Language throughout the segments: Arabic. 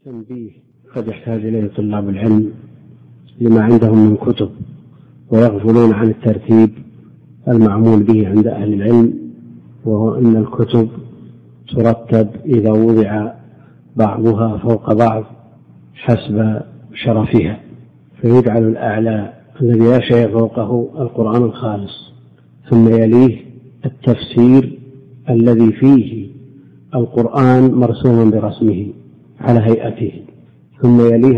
تنبيه قد يحتاج إليه طلاب العلم لما عندهم من كتب ويغفلون عن الترتيب المعمول به عند أهل العلم، وهو أن الكتب ترتب إذا وضع بعضها فوق بعض حسب شرفها، فيجعل الأعلى الذي لا شيء فوقه القرآن الخالص، ثم يليه التفسير الذي فيه القرآن مرسوما برسمه على هيئته، ثم يليه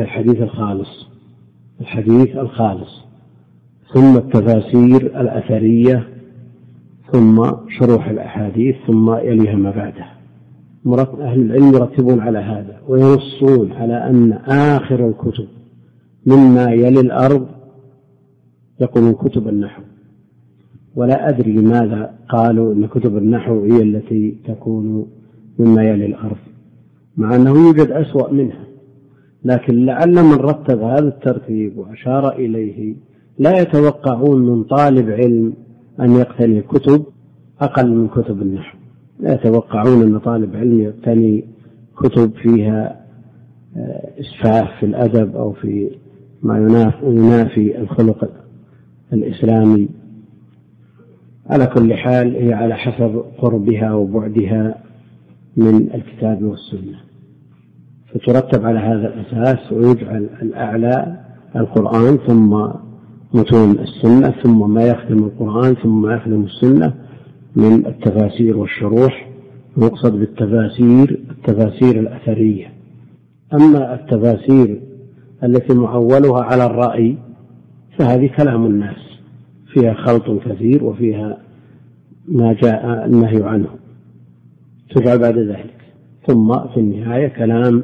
الحديث الخالص، ثم التفاسير الأثرية، ثم شروح الأحاديث، ثم يليها ما بعده. أهل العلم يرتبون على هذا وينصون على أن آخر الكتب مما يلي الأرض يكون كتب النحو، ولا أدري لماذا قالوا أن كتب النحو هي التي تكون مما يلي الأرض، مع أنه يوجد أسوأ منها، لكن لعل من رتب هذا الترتيب وأشار إليه لا يتوقعون من طالب علم أن يقتني كتب أقل من كتب النحو، لا يتوقعون أن طالب علم يقتني كتب فيها إسفاف في الأدب أو في ما ينافي الخلق الإسلامي. على كل حال هي على حسب قربها وبعدها من الكتاب والسنة، فترتب على هذا الأساس، ويجعل الأعلى القرآن، ثم متون السنة، ثم ما يخدم القرآن، ثم ما يخدم السنة من التفاسير والشروح. نقصد بالتفاسير التفاسير الأثرية. أما التفاسير التي معولها على الرأي فهذه كلام الناس، فيها خلط كثير وفيها ما جاء النهي عنه، تجعل بعد ذلك. ثم في النهاية كلام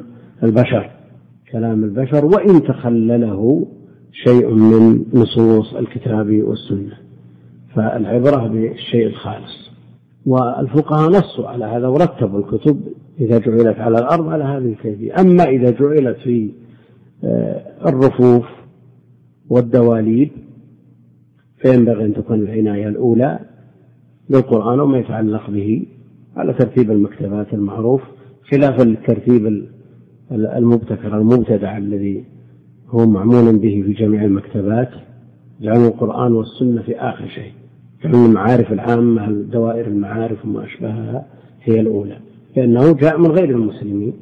البشر وإن تخلله شيء من نصوص الكتاب والسنة، فالعبرة بالشيء الخالص. والفقهاء نصوا على هذا ورتبوا الكتب إذا جعلت على الأرض على هذه الكيفية. أما إذا جعلت في الرفوف والدواليب فينبغي أن تكون العناية الأولى بالقرآن وما يتعلق به على ترتيب المكتبات المعروف، خلاف الترتيب المبتدع الذي هو معمول به في جميع المكتبات، جعلوا القرآن والسنة في آخر شيء، جعلوا المعارف العامة دوائر المعارف وما أشبهها هي الأولى، لأنه جاء من غير المسلمين.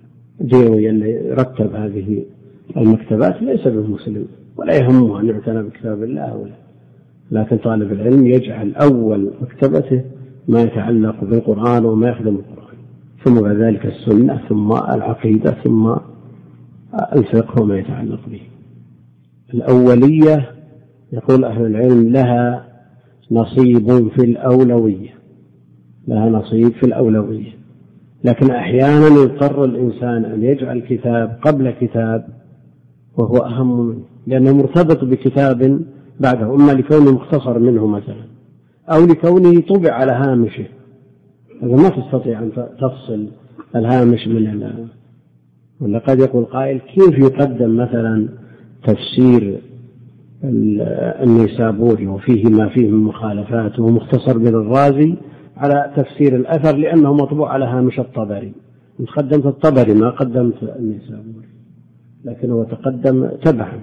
رتب هذه المكتبات ليس بالمسلم ولا يهمه أن يعتنى بكتاب الله أو لا، لكن طالب العلم يجعل أول مكتبته ما يتعلق بالقرآن وما يخدم القرآن، ثم بعد ذلك السنة، ثم العقيدة، ثم الفقه وما يتعلق به. الأولية يقول أهل العلم لها نصيب في الأولوية، لكن أحيانا يضطر الإنسان أن يجعل كتاب قبل كتاب وهو أهم منه، لأنه مرتبط بكتاب بعده، إما لكونه مختصر منه مثلا أو لكونه طبع على هامشه، هذا ما تستطيع أن تفصل الهامش من ولا قد يقول قائل كيف يقدم مثلا تفسير النيسابوري وفيه ما فيه من مخالفات ومختصر من الرازي على تفسير الأثر لأنه مطبوع على هامش الطبري. قدمت الطبري ما قدمت النيسابوري، لكنه تقدم تبعا،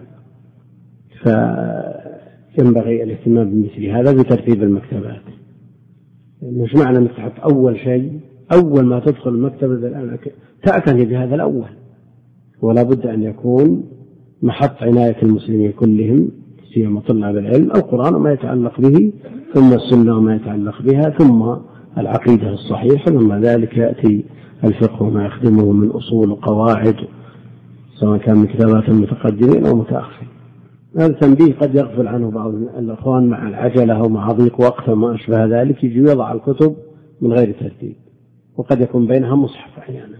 فينبغي الاهتمام بمثل هذا بترتيب المكتبات. مش معنى أنك تحط أول شيء أول ما تدخل المكتبة الآن تأتني بهذا الأول، ولا بد أن يكون محط عناية المسلمين كلهم سيما طلاب العلم القرآن وما يتعلق به، ثم السنة وما يتعلق بها، ثم العقيدة الصحيحة، ثم ذلك يأتي الفقه وما يخدمه من أصول وقواعد، سواء كان من كتابات المتقدمين أو متأخرين. هذا تنبيه قد يغفل عنه بعض الأخوان مع العجلة أو مع ضيق وقت وما أشبه ذلك، يجي يضع الكتب من غير ترتيب، وقد يكون بينها مصحف أحيانا.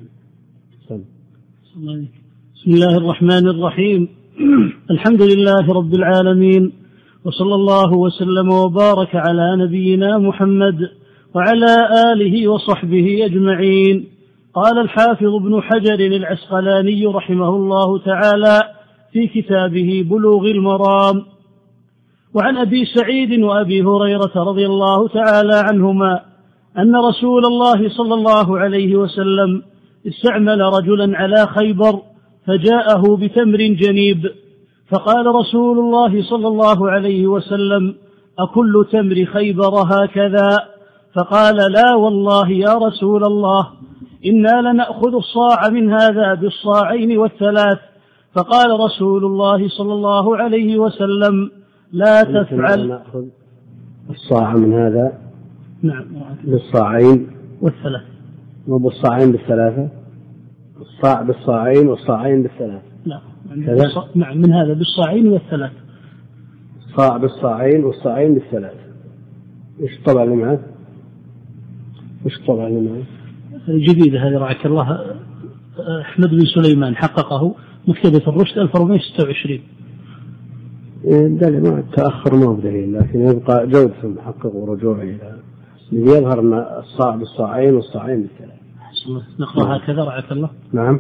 بسم الله الرحمن الرحيم. الحمد لله رب العالمين، وصلى الله وسلم وبارك على نبينا محمد وعلى آله وصحبه أجمعين. قال الحافظ ابن حجر العسقلاني رحمه الله تعالى في كتابه بلوغ المرام: وعن أبي سعيد وأبي هريرة رضي الله تعالى عنهما أن رسول الله صلى الله عليه وسلم استعمل رجلا على خيبر فجاءه بتمر جنيب، فقال رسول الله صلى الله عليه وسلم: أكل تمر خيبر هكذا؟ فقال: لا والله يا رسول الله، إنا لنأخذ الصاع من هذا بالصاعين والثلاث. فقال رسول الله صلى الله عليه وسلم: لا تفعل. نأخذ الصاع من هذا، نعم، بالصاعين والثلاث، وبالصاعين بالثلاثة، الصاع بالصاعين والصاعين بالثلاث. لا، نعم، من هذا بالصاعين والثلاث. الصاع بالصاعين والصاعين بالثلاث. إيش الطبع اللي معه؟ إيش الطبع اللي معه؟ جديدة هذه رعاك الله، أحمد بن سليمان حققه، مكتبة الرشد 1426. دليل، ما التأخر ما هو دليل، لكن يبقى جودة المحقق ورجوعه إلى يظهر أن الصاع بالصاعين والصاعين بالثلاث. نقرأ هكذا رعاك الله. نعم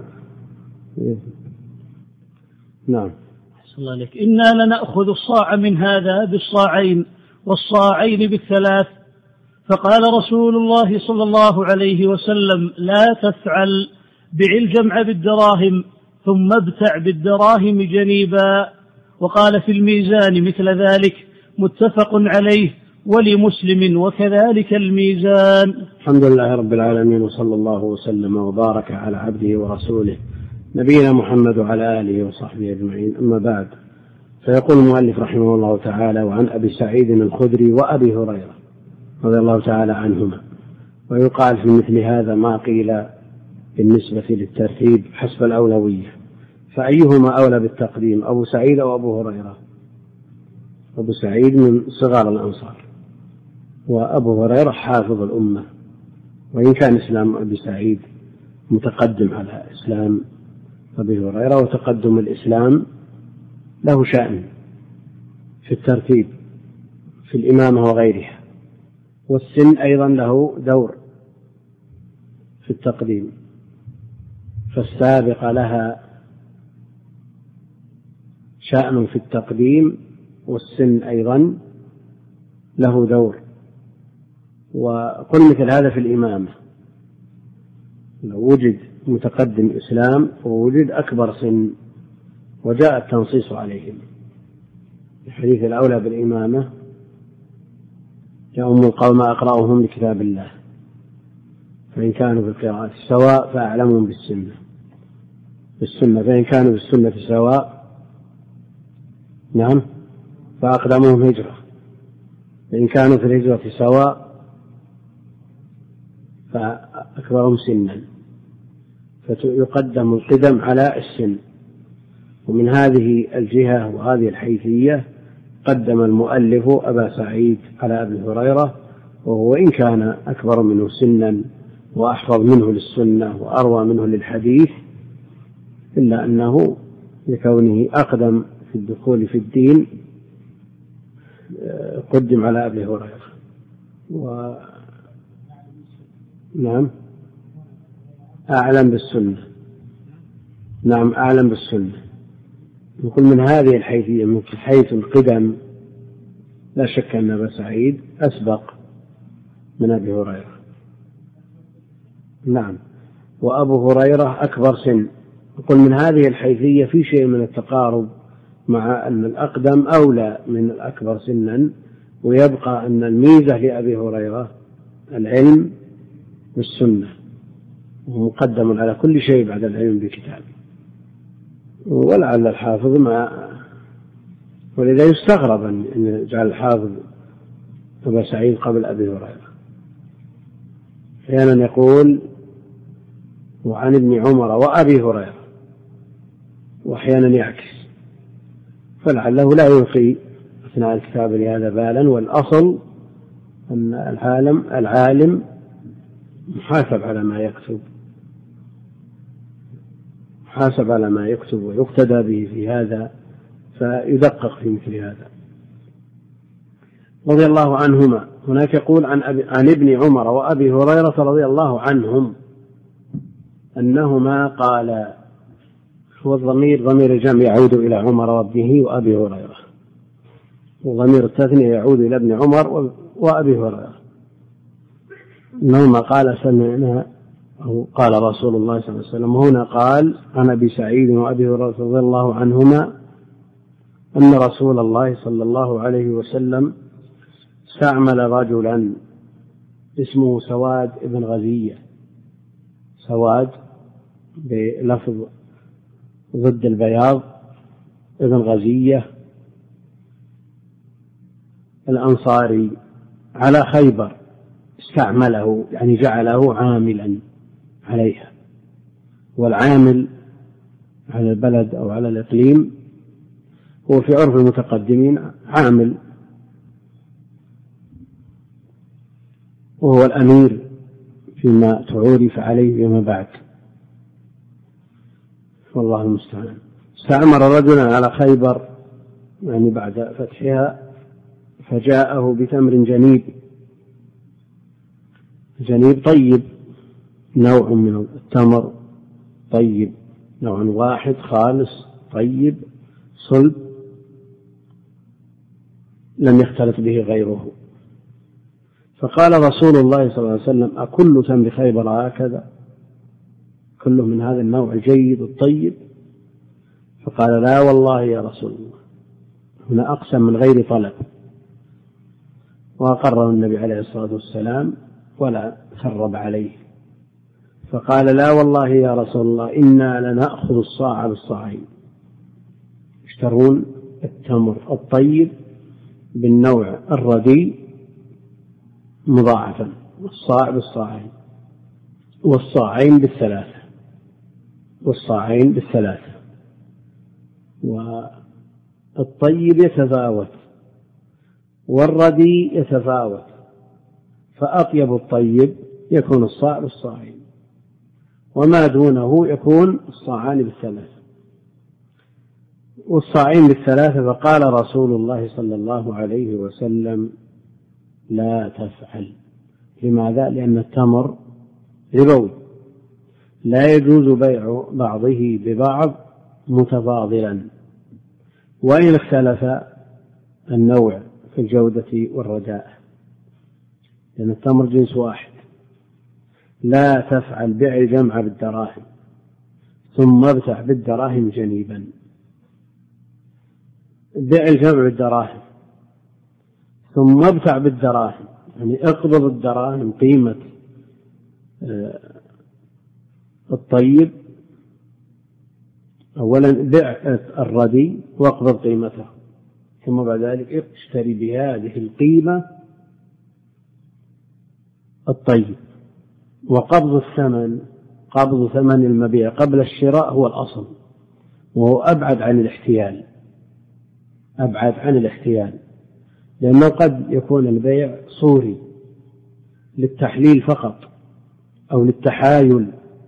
نعم. أحسن الله عليك. إنا لنأخذ الصاع من هذا بالصاعين والصاعين بالثلاث. فقال رسول الله صلى الله عليه وسلم: لا تفعل، بع الجمع بالدراهم ثم ابتع بالدراهم جنيبا. وقال في الميزان مثل ذلك، متفق عليه، ولمسلم وكذلك الميزان. الحمد لله رب العالمين، وصلى الله وسلم وبارك على عبده ورسوله نبينا محمد وعلى آله وصحبه أجمعين. أما بعد، فيقول المؤلف رحمه الله تعالى: وعن أبي سعيد الخدري وأبي هريرة رضي الله تعالى عنهما. ويقال في مثل هذا ما قيل بالنسبة للترتيب حسب الأولوية، فأيهما أولى بالتقديم، أبو سعيد أو أبو هريرة؟ أبو سعيد من صغار الأنصار، وأبو هريرة حافظ الأمة، وإن كان إسلام أبي سعيد متقدم على إسلام أبي هريرة، وتقدم الإسلام له شأن في الترتيب في الإمامة وغيرها، والسن أيضا له دور في التقديم، فالسابقة لها شأن في التقديم، والسن أيضا له دور. وقل مثل هذا في الإمامة، لو وجد متقدم إسلام ووجد أكبر سن وجاء التنصيص عليهم، الحديث الأولى بالإمامة: يؤم القوم أقرأهم لكتاب الله، فإن كانوا في القراءة سواء فأعلمهم بالسنة، فإن كانوا بالسنة سواء نعم فأقدمهم هجرة، فإن كانوا في الهجرة سواء فأكبرهم سنا، فيقدم القدم على السن. ومن هذه الجهة وهذه الحيثية قدم المؤلف أبا سعيد على أبي هريرة، وهو إن كان أكبر منه سنا وأحفظ منه للسنة وأروى منه للحديث، إلا أنه لكونه أقدم في الدخول في الدين قدم على أبي هريرة. نعم أعلم بالسنة، نعم أعلم بالسنة. نقول من هذه الحيثية من حيث القدم لا شك أن أبا سعيد أسبق من أبي هريرة، نعم، وأبو هريرة أكبر سن. نقول من هذه الحيثية في شيء من التقارب، مع أن الأقدم أولى من الأكبر سنا، ويبقى أن الميزة لأبي هريرة العلم بالسنة، وهو مقدم على كل شيء بعد العلم بكتابه. ولعل الحافظ ولذا يستغرب أن يجعل الحافظ أبا سعيد قبل أبي هريرة. أحيانا يقول وعن ابن عمر وأبي هريرة، وأحيانا يعكس، فلعله لا يلقي أثناء الكتاب لهذا بالا. والأصل أن العالم محاسب على ما يكتب ويقتدى به في هذا، فيدقق في مثل هذا. رضي الله عنهما. هناك يقول عن ابن عمر وأبي هريرة رضي الله عنهم أنهما قال، هو ضمير الجمع يعود إلى عمر وابنه وأبي هريرة، وضمير التثنية يعود إلى ابن عمر وأبي هريرة. إنهما قال سمعنا أو قال رسول الله صلى الله عليه وسلم. هنا قال عن أبي سعيد وأبي هريرة رضي الله عنهما أن رسول الله صلى الله عليه وسلم استعمل رجلا اسمه سواد بن غزية، سواد بلفظ ضد البياض ابن غزية الأنصاري على خيبر، استعمله يعني جعله عاملا عليها، والعامل على البلد أو على الإقليم هو في عرف المتقدمين عامل، وهو الأمير فيما تعورف عليه فيما بعد، والله المستعان. استعمر رجلا على خيبر يعني بعد فتحها، فجاءه بتمر جنيب طيب، نوع من التمر طيب، نوع واحد خالص طيب صلب لم يختلط به غيره. فقال رسول الله صلى الله عليه وسلم: أكل تمر خيبر هكذا، كله من هذا النوع الجيد الطيب؟ فقال: لا والله يا رسول الله. هنا أقسم من غير طلب، وأقره النبي عليه الصلاة والسلام ولا خرب عليه، فقال: لا والله يا رسول الله، إنا لنأخذ الصاع بالصاعين. يشترون التمر الطيب بالنوع الرديء مضاعفا، الصاع بالصاعين، والصاعين بالثلاثة. والطيب يتفاوت والرديء يتفاوت، فأطيب الطيب يكون الصاع بالصاعين، وما دونه يكون الصاعان بالثلاثة والصاعين بالثلاثة. فقال رسول الله صلى الله عليه وسلم: لا تفعل. لماذا؟ لأن التمر ربوي، لا يجوز بيع بعضه ببعض متفاضلا، وإن اختلف النوع في الجودة والرداء، لأن التمر جنس واحد. لا تفعل، بيع الجمع بالدراهم ثم ابتع بالدراهم جنيبا. بيع الجمع بالدراهم ثم ابتع بالدراهم، يعني اقبض الدراهم قيمة الطيب أولا، بيع الردي واقبض قيمته، ثم بعد ذلك اشتري بهذه القيمة الطيب. وقبض الثمن، قبض ثمن المبيع قبل الشراء هو الأصل، وهو أبعد عن الاحتيال، لأنه قد يكون البيع صوري للتحليل فقط أو للتحايل،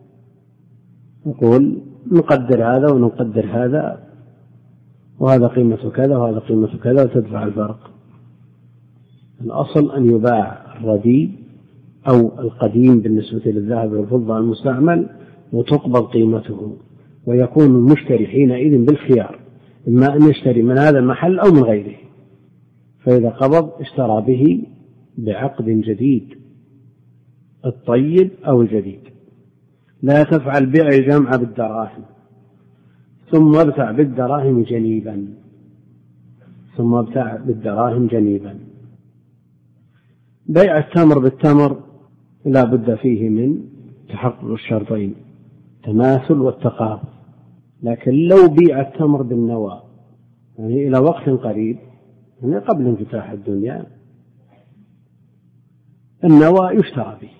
نقول نقدر هذا ونقدر هذا، وهذا قيمة كذا وهذا قيمة كذا، وتدفع الفرق. الأصل أن يباع الرديء أو القديم بالنسبة للذهب والفضة المستعمل وتقبض قيمته، ويكون المشتري حينئذ بالخيار، إما أن يشتري من هذا المحل أو من غيره، فإذا قبض اشترى به بعقد جديد، الطيب أو الجديد. لا تفعل بيع الجمع بالدراهم ثم ابتع بالدراهم جنيبا. بيع التمر بالتمر لا بد فيه من تحقق الشرطين، تماثل والتقابل. لكن لو بيع التمر بالنوى يعني إلى وقت قريب، يعني قبل انفتاح الدنيا، النوى يشترى به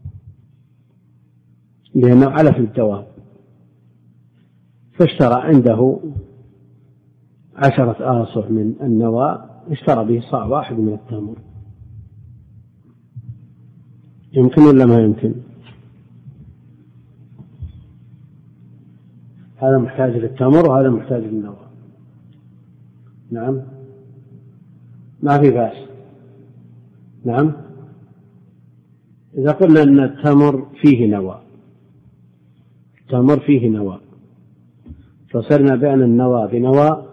لأنه علف الدواب، فاشترى عنده 10 آصع من النوى، اشترى به صاع واحد من التمر. يمكن ولا ما يمكن؟ هذا محتاج للتمر وهذا محتاج للنوى. نعم، ما في بأس. نعم، إذا قلنا أن التمر فيه نوى، فصرنا بأن النوى بنوى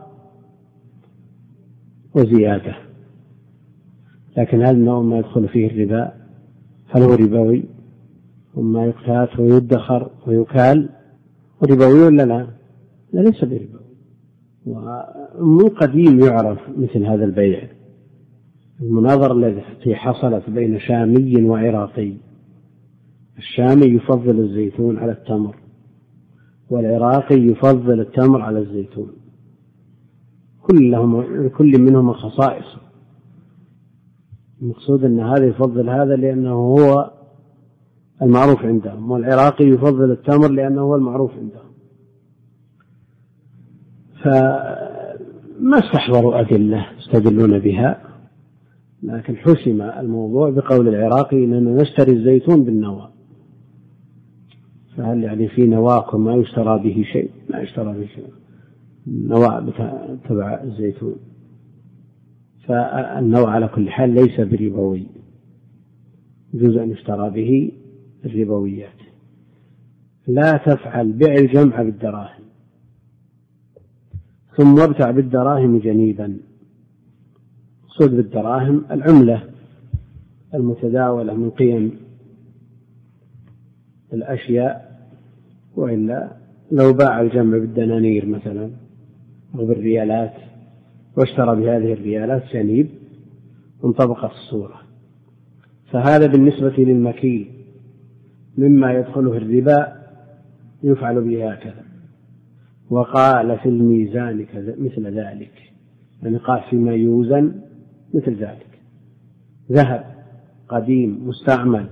وزيادة، لكن هل النوى ما يدخل فيه الربا؟ هل هو ربوي؟ وما يقتات ويدخر ويكال ربوي ولا لا؟ لا، ليس بربوي. ومن قديم يعرف مثل هذا البيع. المناظرة التي حصلت بين شامي وعراقي، الشامي يفضل الزيتون على التمر، والعراقي يفضل التمر على الزيتون، كل منهما خصائص. المقصود أن هذا يفضل هذا لأنه هو المعروف عندهم، والعراقي يفضل التمر لأنه هو المعروف عندهم. فما استحضروا أدلة يستدلون بها، لكن حسم الموضوع بقول العراقي إننا نشتري الزيتون بالنواة. فهل يعني في نواكم ما يشترى به شيء؟ ما يشترى به شيء، النواة تبع الزيتون. فالنوع على كل حال ليس بربوي، يجوز أن يشترى به الربويات. لا تفعل بيع الجمع بالدراهم ثم ابتع بالدراهم جنيبا. صد بالدراهم العملة المتداولة من قيم الأشياء، وإلا لو باع الجمع بالدنانير مثلا أو بالريالات واشترى بهذه الريالات جنيب انطبقت الصورة. فهذا بالنسبة للمكيل مما يدخله الربا يفعل به هكذا. وقال في الميزان مثل ذلك، يعني قال فيما يوزن مثل ذلك. ذهب قديم مستعمل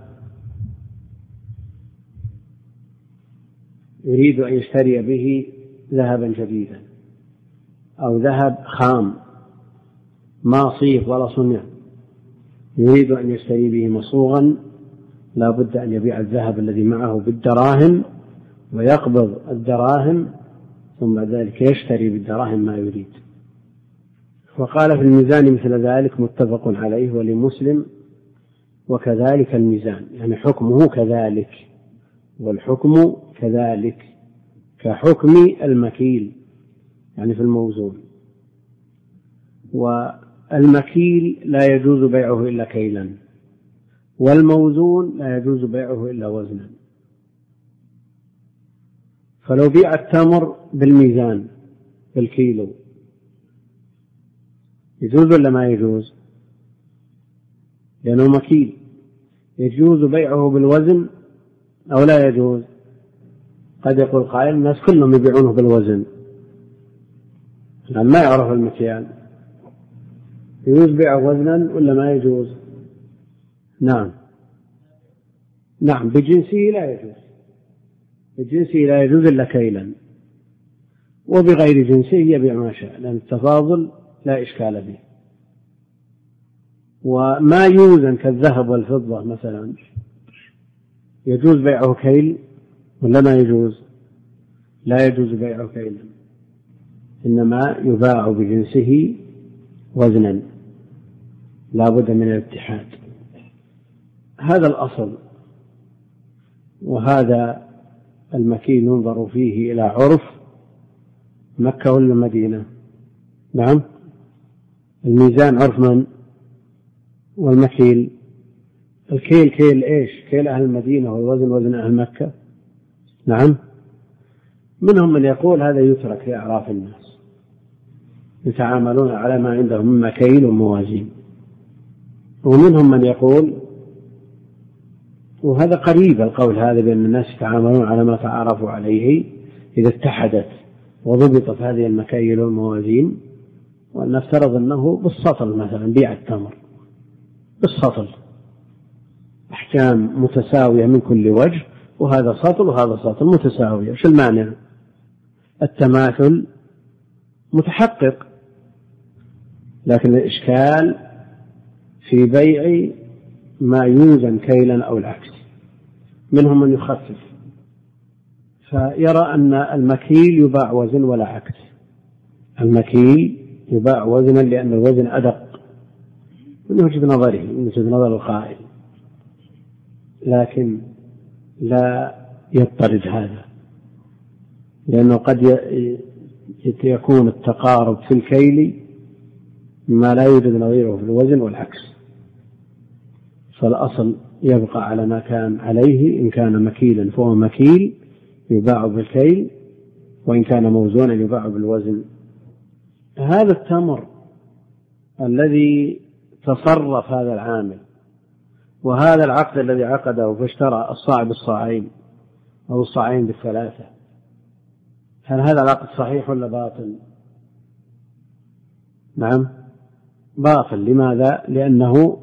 يريد أن يشتري به ذهبا جديدا، أو ذهب خام ما صيغ ولا صنع يريد أن يشتري به مصوغا، لا بد أن يبيع الذهب الذي معه بالدراهم ويقبض الدراهم، ثم ذلك يشتري بالدراهم ما يريد. وقال في الميزان مثل ذلك متفق عليه ولمسلم. وكذلك الميزان يعني حكمه كذلك، والحكم كذلك كحكم المكيل يعني في الموزون. والمكيل لا يجوز بيعه إلا كيلا، والموزون لا يجوز بيعه إلا وزنا. فلو بيع التمر بالميزان بالكيلو يجوز ولا ما يجوز؟ لأنه مكيل. يجوز بيعه بالوزن أو لا يجوز؟ قد يقول قائل الناس كلهم يبيعونه بالوزن، لأن ما يعرف المكيال. يجوز بيعه وزنا ولا ما يجوز؟ نعم بجنسه لا يجوز، بجنسه لا يجوز إلا كيلا، وبغير جنسه يبيع ما شاء، لأن التفاضل لا إشكال به. وما يوزن كالذهب والفضة مثلا يجوز بيعه كيل ولا ما يجوز؟ لا يجوز بيعه كيلا، إنما يباع بجنسه وزنا، لا بد من الاتحاد. هذا الأصل. وهذا المكيل ينظر فيه إلى عرف مكة ولا المدينة؟ نعم، الميزان عرف من؟ والمكيل الكيل كيل إيش؟ كيل أهل المدينة، والوزن وزن أهل مكة. نعم، منهم من يقول هذا يترك لأعراف الناس يتعاملون على ما عندهم من مكيل وموازين، ومنهم من يقول، وهذا قريب القول هذا، بأن الناس يتعاملون على ما تعارفوا عليه إذا اتحدت وضبطت هذه المكاييل والموازين، وأن نفترض أنه بالسطل مثلا بيع التمر بالسطل، أحكام متساوية من كل وجه، وهذا سطل وهذا سطل متساوية، شو المعنى؟ التماثل متحقق، لكن الإشكال في بيع ما يوزن كيلا أو العكس. منهم من يخفف فيرى أن المكيل يباع وزن ولا عكس، المكيل يباع وزنا لأن الوزن أدق من وجهة نظره، من وجهة نظر القائل، لكن لا يضطرد هذا، لأنه قد يكون التقارب في الكيل ما لا يوجد نظيره في الوزن والعكس. فالأصل يبقى على ما كان عليه. إن كان مكيلا فهو مكيل يباع بالكيل، وإن كان موزونا يباع بالوزن. هذا التمر الذي تصرف هذا العامل وهذا العقد الذي عقده فاشترى الصاع بالصاعين أو الصاعين بالثلاثة، هل هذا العقد صحيح ولا باطل؟ نعم باطل. لماذا؟ لأنه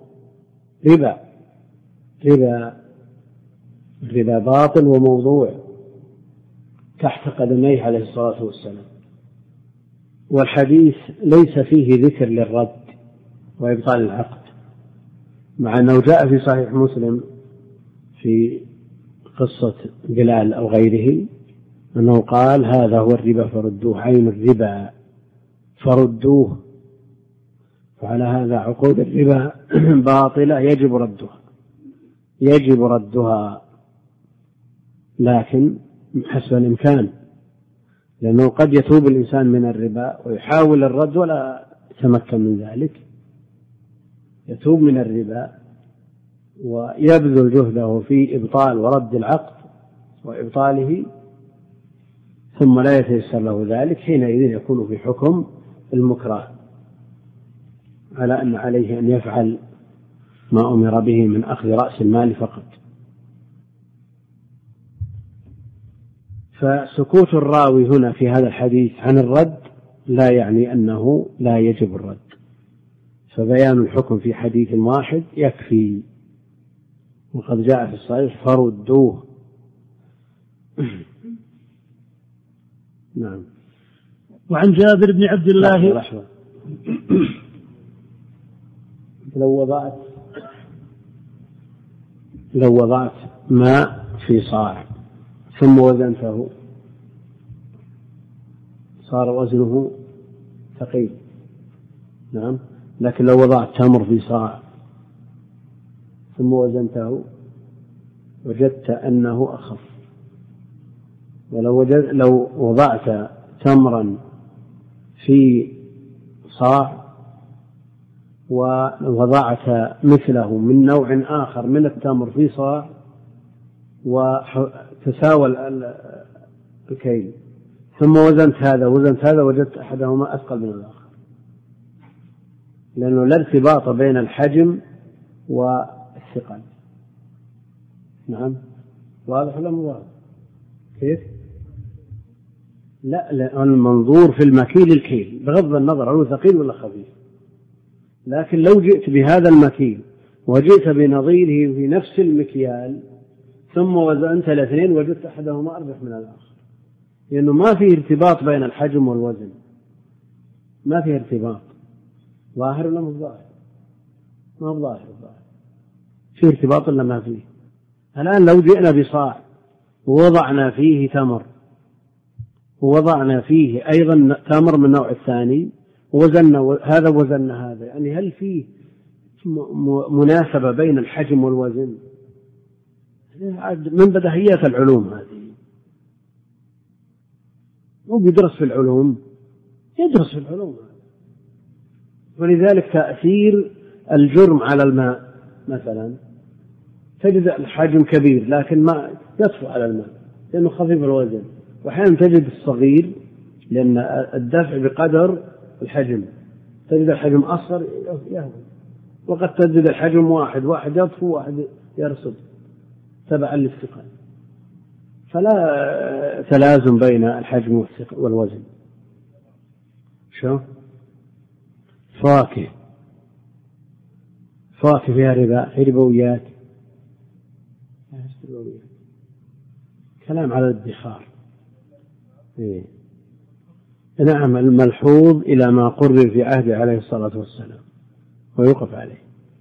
ربا باطل وموضوع تحت قدميه عليه الصلاة والسلام. والحديث ليس فيه ذكر للرد وإبطال العقد، مع أنه جاء في صحيح مسلم في قصة بلال أو غيره أنه قال هذا هو الربا فردوه، عين الربا فردوه. فعلى هذا عقود الربا باطلة يجب ردها، لكن حسب الإمكان، لأنه قد يتوب الإنسان من الربا ويحاول الرد ولا يتمكن من ذلك. يتوب من الربا ويبذل جهده في إبطال ورد العقد وإبطاله، ثم لا يتيسر له ذلك، حينئذ يكون في حكم المكره، على أن عليه أن يفعل ما أمر به من أخذ رأس المال فقط. فسكوت الراوي هنا في هذا الحديث عن الرد لا يعني أنه لا يجب الرد، فبيان الحكم في حديث واحد يكفي، وقد جاء في الصحيح فردوه. نعم. وعن جابر بن عبد الله لو وضعت ماء في صاع ثم وزنته صار وزنه ثقيل، نعم، لكن لو وضعت تمر في صاع ثم وزنته وجدت أنه أخف. لو وضعت تمرا في صاع ووضعت مثله من نوع آخر من التمر في صاع وتساوى الكيل ثم وزنت هذا وجدت أحدهما أثقل من الآخر، لأنه لا ارتباط بين الحجم والثقل. نعم، واضح ولا مو واضح؟ كيف؟ لا المنظور في المكيل الكيل بغض النظر هو ثقيل ولا خفيف، لكن لو جئت بهذا المكيل وجئت بنظيره في نفس المكيال ثم وزنت الاثنين وجدت أحدهما أرجح من الآخر، لأنه ما فيه ارتباط بين الحجم والوزن، ما فيه ارتباط. ظاهر ولا مو ظاهر؟ ما هو ظاهر، فيه ارتباط ولا ما فيه؟ الآن لو جئنا بصاع ووضعنا فيه تمر ووضعنا فيه أيضا تمر من النوع الثاني ووزننا هذا وزننا هذا، يعني هل فيه مناسبة بين الحجم والوزن؟ من بديهيات العلوم هذه، مو بيدرس في العلوم، يدرس في العلوم. ولذلك تأثير الجرم على الماء مثلا تجد الحجم كبير لكن ما يطفو على الماء لأنه خفيف الوزن، وأحيانا تجد الصغير لأن الدفع بقدر الحجم، تجد الحجم أصغر يهون، وقد تجد الحجم واحد يطفو واحد يرصد تبعا للثقل، فلا تلازم بين الحجم والوزن. شو فواكه فيها ربويات، كلام على الادخار. نعم، الملحوظ إلى ما قرر في عهده عليه الصلاة والسلام ويوقف عليه.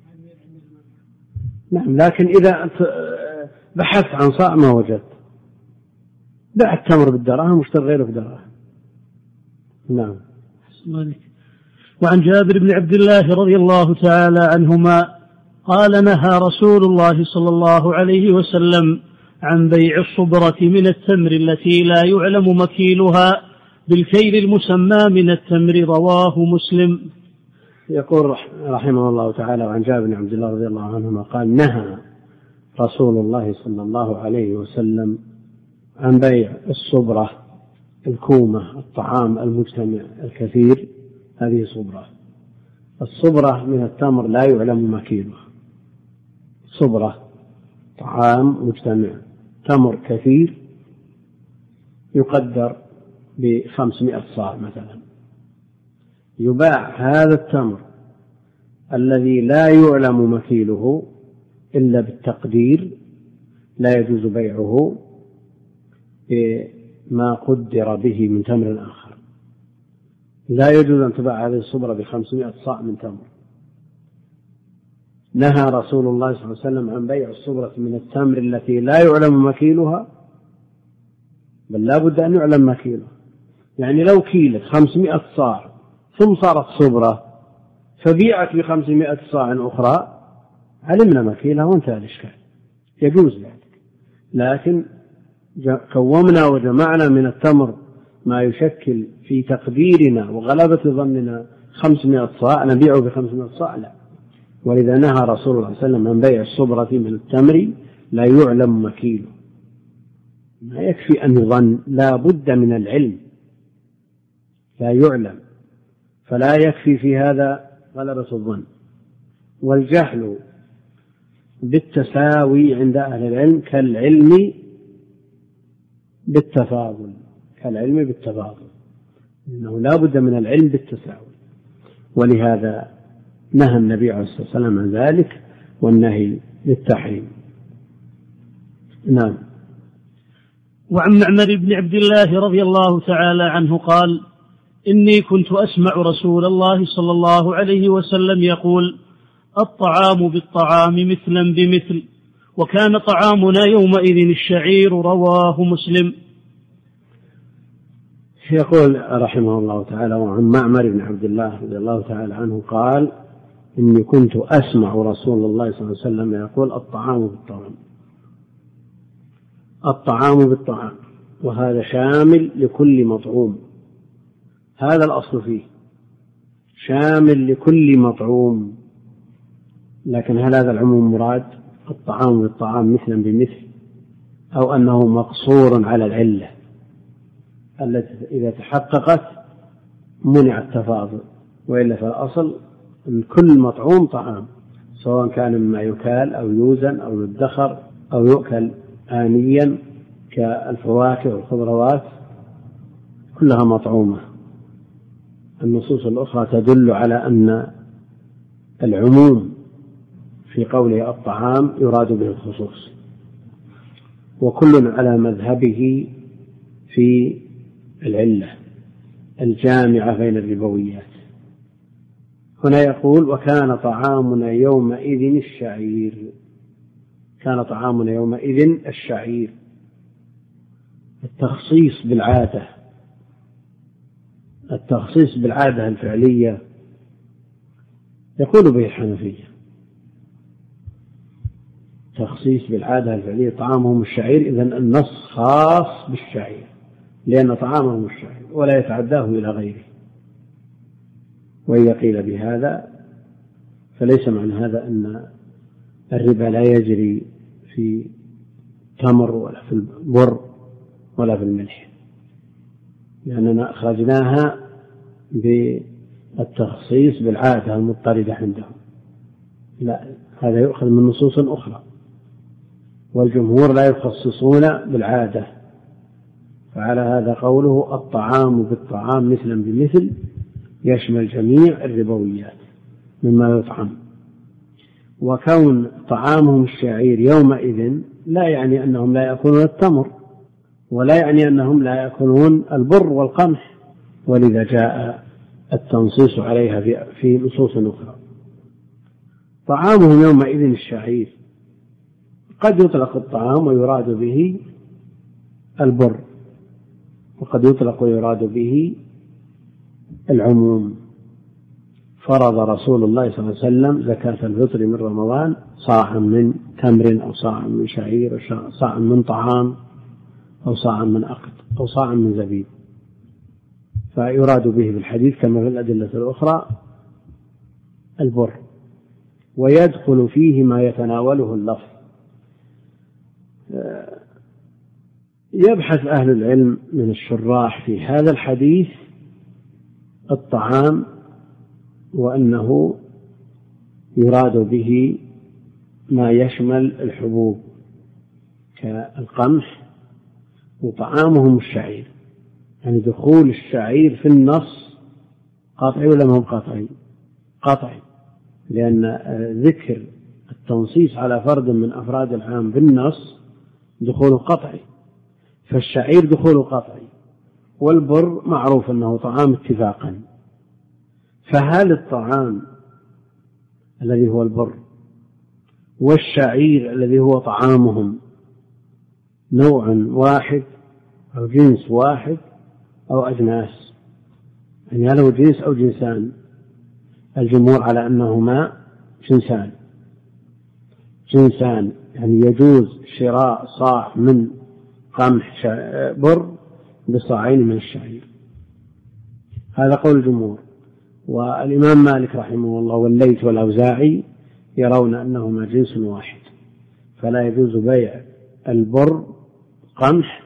نعم، لكن إذا بحثت عن صاع ما وجدت، بيع التمر بالدراهم واشتري غيره بدراهم. نعم. وعن جابر بن عبد الله رضي الله تعالى عنهما قال نهى رسول الله صلى الله عليه وسلم عن بيع الصبرة من التمر التي لا يعلم مكيلها بالكيل المسمى من التمر، رواه مسلم. يقول رحمه الله تعالى: وعن جابر بن عبد الله رضي الله عنهما قال نهى رسول الله صلى الله عليه وسلم عن بيع الصبرة الكومة، الطعام المجتمع الكثير، هذه صبرة. الصبرة من التمر لا يعلم مكيلها. صبرة طعام مجتمع، تمر كثير يقدر ب500 صاع مثلا، يباع هذا التمر الذي لا يعلم مكيله إلا بالتقدير، لا يجوز بيعه بما قدر به من تمر آخر. لا يجوز أن تباع هذه الصبرة ب500 صاع من تمر. نهى رسول الله صلى الله عليه وسلم عن بيع الصبرة من التمر التي لا يعلم مكيلها، بل لا بد أن يعلم مكيلها. يعني لو كيلت 500 صاع ثم صارت صبرة فبيعت ب500 صاع أخرى، علمنا مكيلها وانتهى الإشكال، يجوز ذلك. لكن كومنا وجمعنا من التمر ما يشكل في تقديرنا وغلبة ظننا 500 صاع نبيعه ب500 صاع، لا. ولذا نهى رسول الله صلى الله عليه وسلم عن بيع الصبرة من التمر لا يعلم مكيله. ما يكفي أن يظن، لا بد من العلم، لا يعلم، فلا يكفي في هذا غلبة الظن. والجهل بالتساوي عند أهل العلم كالعلم بالتفاضل، إنه لا بد من العلم بالتساوي. ولهذا نهى النبي عليه الصلاة والسلام عن ذلك، والنهي للتحريم. نعم. وعن معمر بن عبد الله رضي الله تعالى عنه قال: إني كنت أسمع رسول الله صلى الله عليه وسلم يقول: الطعام بالطعام مثلا بمثل، وكان طعامنا يومئذ الشعير. رواه مسلم. يقول رحمه الله تعالى: وعن معمر بن عبد الله رضي الله تعالى عنه قال: إني كنت أسمع رسول الله صلى الله عليه وسلم يقول: الطعام بالطعام. الطعام بالطعام، وهذا شامل لكل مطعوم، هذا الأصل فيه، شامل لكل مطعوم. لكن هل هذا العموم مراد؟ الطعام بالطعام مثلا بمثل، أو أنه مقصور على العلة التي إذا تحققت منع التفاضل؟ وإلا فالأصل أن كل مطعوم طعام، سواء كان مما يكال أو يوزن أو يدخر أو يؤكل آنيا كالفواكه والخضروات، كلها مطعومة. النصوص الأخرى تدل على أن العموم في قوله الطعام يراد به الخصوص، وكل على مذهبه في العلة الجامعة بين الربويات. هنا يقول: وكان طعامنا يومئذ الشعير. كان طعامنا يومئذ الشعير. التخصيص بالعادة الفعلية يقول به الحنفية. تخصيص بالعادة الفعلية طعامهم الشعير، إذن النص خاص بالشعير لأن طعامهم الشعير ولا يتعداه إلى غيره. وإذا قيل بهذا فليس معنى هذا أن الربا لا يجري في تمر ولا في البر ولا في الملح، لأننا أخرجناها بالتخصيص بالعادة المضطردة عندهم. لا، هذا يؤخذ من نصوص أخرى، والجمهور لا يخصصون بالعادة. فعلى هذا قوله الطعام بالطعام مثلا بمثل يشمل جميع الربويات مما يطعم. وكون طعامهم الشعير يومئذ لا يعني أنهم لا يأكلون التمر، ولا يعني أنهم لا يأكلون البر والقمح، ولذا جاء التنصيص عليها في نصوص أخرى. طعامهم يومئذ الشعير، قد يطلق الطعام ويراد به البر، وقد يطلق ويراد به العموم. فرض رسول الله صلى الله عليه وسلم زكاة الفطر من رمضان صاعا من تمر أو صاعا من شعير أو صاعا من طعام أو صاعا من أقط أو صاعا من زبيب، فيراد به بالحديث كما في الأدلة الأخرى البر. ويدخل فيه ما يتناوله اللفظ، يبحث أهل العلم من الشراح في هذا الحديث الطعام، وأنه يراد به ما يشمل الحبوب كالقمح، وطعامهم الشعير. يعني دخول الشعير في النص قطعي ولا ما هو قطعي؟ قطعي، لأن ذكر التنصيص على فرد من أفراد العام بالنص دخول قطعي، فالشعير دخول قطعي، والبر معروف أنه طعام اتفاقا. فهل الطعام الذي هو البر والشعير الذي هو طعامهم نوع واحد أو جنس واحد أو أجناس؟ يعني هل هو جنس أو جنسان؟ الجمهور على أنهما جنسان، يعني يجوز شراء صاع من قمح بر بصاعين من الشعير. هذا قول الجمهور. والإمام مالك رحمه الله والليث والأوزاعي يرون أنهما جنس واحد، فلا يجوز بيع البر قمح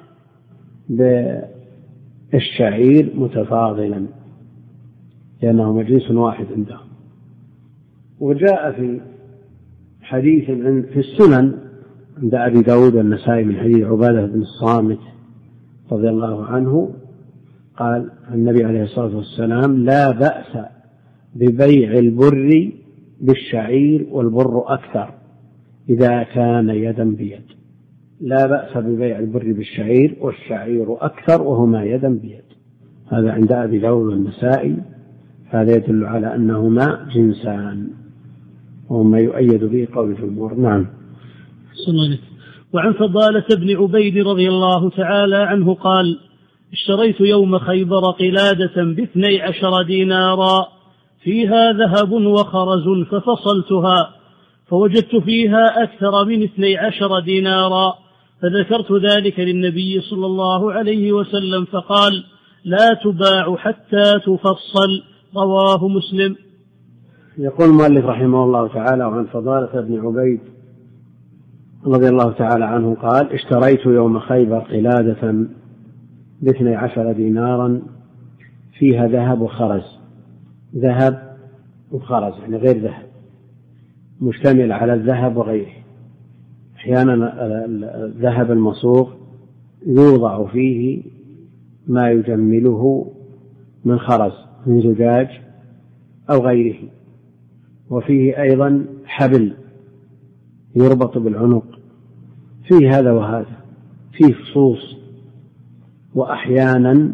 بالشعير متفاضلا، لأنهما جنس واحد عندهم. وجاء في حديث في السنن عند أبي داود والنسائي من حديث عبادة بن الصامت رضي الله عنه قال النبي عليه الصلاة والسلام: لا بأس ببيع البر بالشعير والبر أكثر إذا كان يدا بيد. لا بأس ببيع البر بالشعير والشعير أكثر وهما يدا بيد. هذا عند أبي داود والنسائي. هذا يدل على أنهما جنسان، وما يؤيد به قول الجمهور. نعم. وعن فضالة بن عبيد رضي الله تعالى عنه قال: اشتريت يوم خيبر قلادة ب12 دينارا فيها ذهب وخرز، ففصلتها فوجدت فيها أكثر من 12 دينارا، فذكرت ذلك للنبي صلى الله عليه وسلم فقال: لا تباع حتى تفصل. رواه مسلم. يقول المؤلف رحمه الله تعالى: وعن فضالة بن عبيد رضي الله تعالى عنه قال: اشتريت يوم خيبر قلادة ب12 دينارا فيها ذهب وخرز. ذهب وخرز يعني غير ذهب، مشتمل على الذهب وغيره. أحيانا الذهب المصوغ يوضع فيه ما يجمله من خرز من زجاج أو غيره، وفيه أيضا حبل يربط بالعنق، فيه هذا وهذا، فيه فصوص، وأحيانا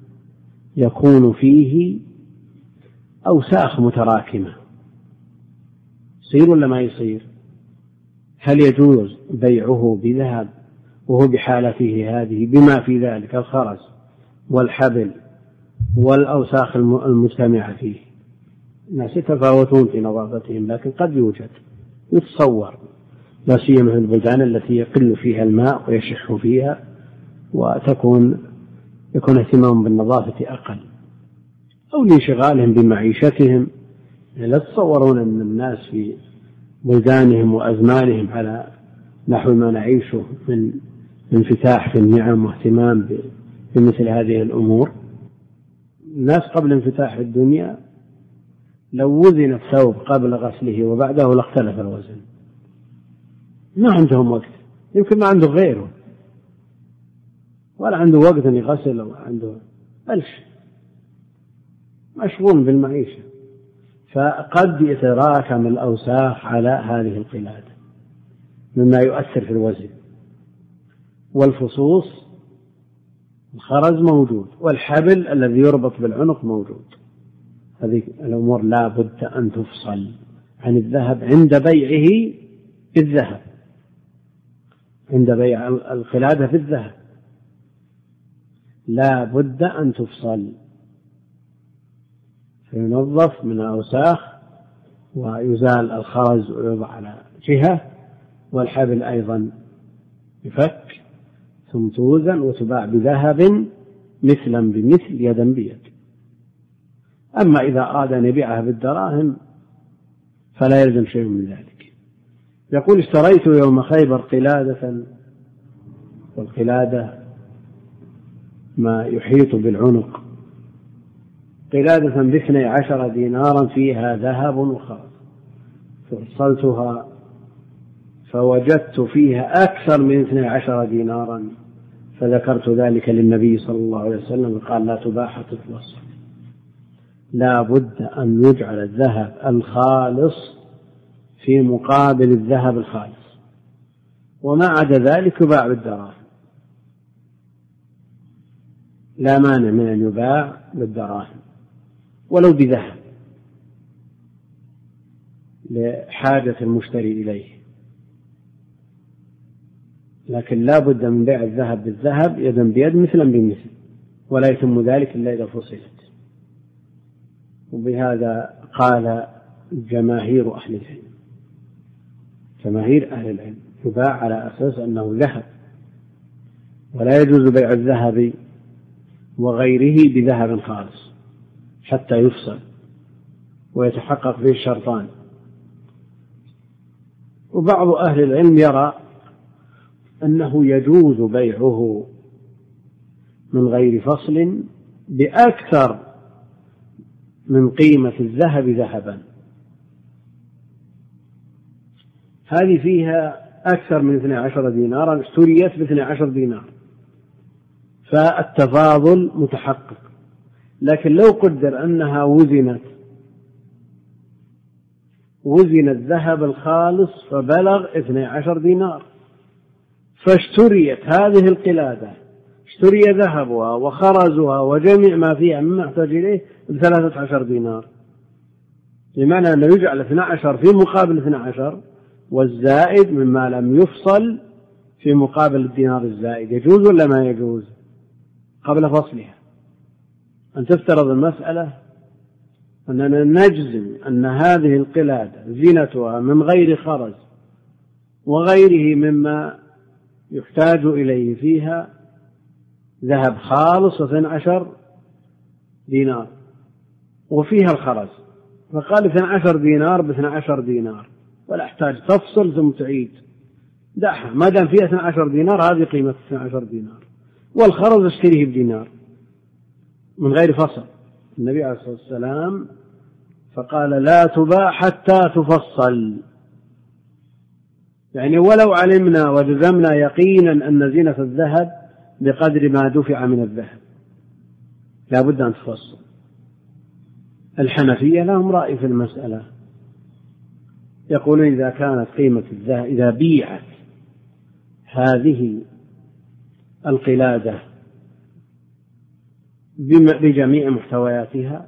يكون فيه أوساخ متراكمة. يصير ولا ما يصير؟ هل يجوز بيعه بذهب وهو بحالته هذه بما في ذلك الخرز والحبل والأوساخ المجتمعة فيه؟ الناس يتفاوتون في نظافتهم، لكن قد يوجد يتصور، لا سيما في البلدان التي يقل فيها الماء ويشح فيها يكون اهتمام بالنظافة أقل، أو لانشغالهم بمعيشتهم. لا تتصورون أن الناس في بلدانهم وأزمانهم على نحو ما نعيشه من انفتاح في النعم واهتمام بمثل هذه الأمور. الناس قبل انفتاح الدنيا لو وزن الثوب قبل غسله وبعده لاختلف الوزن. ما عندهم وقت، يمكن ما عنده غيره، ولا عنده وقت أن يغسل، ولا عنده مشغول بالمعيشة، فقد يتراكم الأوساخ على هذه القلادة مما يؤثر في الوزن. والفصوص الخرز موجود، والحبل الذي يربط بالعنق موجود. هذه الأمور لا بد أن تفصل عن الذهب عند بيعه بالذهب، عند بيع القلادة في الذهب لا بد أن تفصل، فينظف من الأوساخ ويزال الخرز ويوضع على جهة، والحبل أيضا يفك ثم توزن وتباع بذهب مثلا بمثل يدا بيد. أما إذا أراد أن يبيعها بالدراهم فلا يلزم شيء من ذلك. يقول: اشتريت يوم خيبر قلادة، والقلادة ما يحيط بالعنق، قلادة ب12 دينارا فيها ذهب وخرز، فصلتها فوجدت فيها أكثر من 12 دينارا، فذكرت ذلك للنبي صلى الله عليه وسلم قال لا تباع حتى تفصل. لا بد أن يجعل الذهب الخالص في مقابل الذهب الخالص، وما عدا ذلك يباع بالدراهم، لا مانع من أن يباع بالدراهم ولو بذهب لحاجة المشتري إليه، لكن لا بد من بيع الذهب بالذهب يدا بيد مثلا بمثل، ولا يتم ذلك إلا إذا فصلت. وبهذا قال جماهير أهل العلم، جماهير أهل العلم يباع على أساس أنه ذهب، ولا يجوز بيع الذهب وغيره بذهب خالص حتى يفصل ويتحقق فيه الشرطان. وبعض أهل العلم يرى أنه يجوز بيعه من غير فصل بأكثر من قيمة الذهب ذهبا، هذه فيها أكثر من 12 دينارا اشتريت ب12 دينار، فالتفاضل متحقق. لكن لو قدر أنها وزن الذهب الخالص فبلغ 12 دينار، فاشتريت هذه القلادة، اشتري ذهبها وخرزها وجميع ما فيها مما يحتاج إليه ب13 دينار، بمعنى أنه يجعل 12 في مقابل 12 والزائد مما لم يفصل في مقابل الدينار الزائد. يجوز ولا ما يجوز قبل فصلها؟ أن تفترض المسألة أننا نجزم أن هذه القلادة زينتها من غير خرز وغيره مما يحتاج إليه فيها ذهب خالص 12 دينار وفيها الخرز، فقال 12 دينار ب12 دينار ولا احتاج تفصل ثم تعيد، دعها ما دام فيها 12 دينار هذه قيمة 12 دينار، والخرز اشتريه بدينار من غير فصل. النبي عليه الصلاة والسلام فقال لا تباع حتى تفصل، يعني ولو علمنا وجزمنا يقينا أن زينة الذهب بقدر ما دفع من الذهب لا بد أن تفصل. الحنفية لهم رأي في المسألة، يقولون إذا كانت قيمة الذهب إذا بيعت هذه القلادة بجميع محتوياتها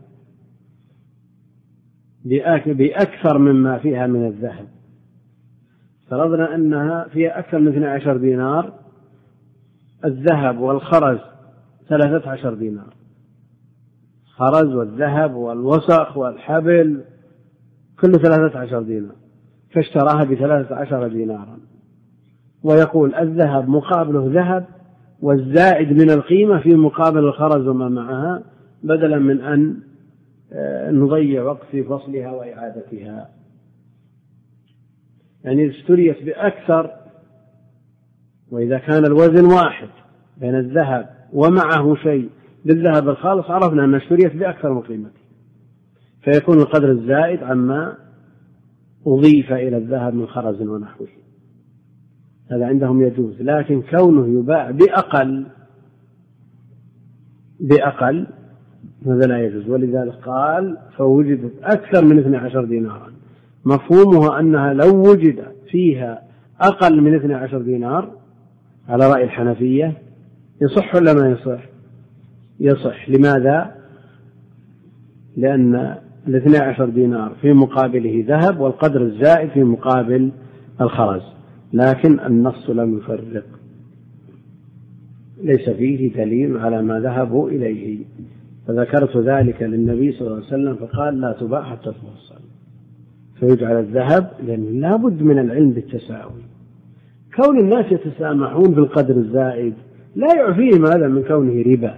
بأكثر مما فيها من الذهب، فرضنا أنها فيها أكثر من 12 دينار، الذهب والخرز 13 دينار، خرز والذهب والوسخ والحبل كله 13 دينار، فاشتراها ب13 دينارا، ويقول الذهب مقابله ذهب والزائد من القيمة في مقابل الخرز وما معها، بدلا من أن نضيع وقت في فصلها وإعادتها. يعني اشتريت بأكثر، وإذا كان الوزن واحد بين الذهب ومعه شيء بالذهب الخالص عرفنا أن اشتريت بأكثر من قيمته، فيكون القدر الزائد عما أضيف إلى الذهب من خرز ونحوه، هذا عندهم يجوز. لكن كونه يباع بأقل هذا لا يجوز، ولذلك قال فوجدت أكثر من 12 دينارا، مفهومها أنها لو وجد فيها أقل من 12 دينار على رأي الحنفية يصح ولا ما يصح؟ يصح. لماذا؟ لأن 12 دينار في مقابله ذهب والقدر الزائد في مقابل الخرز، لكن النص لم يفرق، ليس فيه دليل على ما ذهبوا إليه، فذكرت ذلك للنبي صلى الله عليه وسلم فقال لا تباع حتى تفصل، فيجعل الذهب، لأن لا بد من العلم بالتساوي. كون الناس يتسامحون بالقدر الزائد لا يعفيهم هذا من كونه ربا.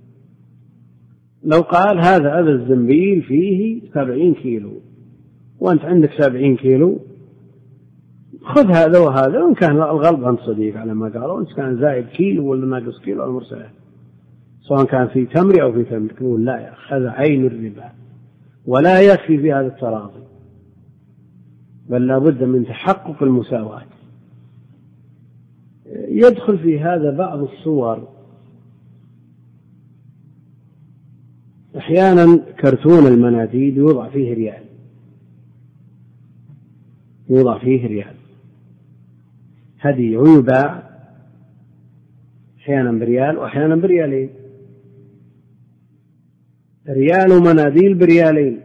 لو قال هذا الزنبيل فيه 70 كيلو وأنت عندك 70 كيلو، خذ هذا وهذا، وإن كان الغلب عن صديق على ما قالوا، وإن كان زائد كيلو ولا ناقص كيلو المرسلة سواء كان في تمر أو في تمر، يقول لا، هذا عين الربا، ولا يكفي في هذا التراضي، بل لا بد من تحقق المساواة. يدخل في هذا بعض الصور، أحيانا كرتون المناديل يوضع فيه ريال، يوضع فيه ريال هدية ويباع أحيانا بريال وأحيانا بريالين، ريال ومناديل بريالين.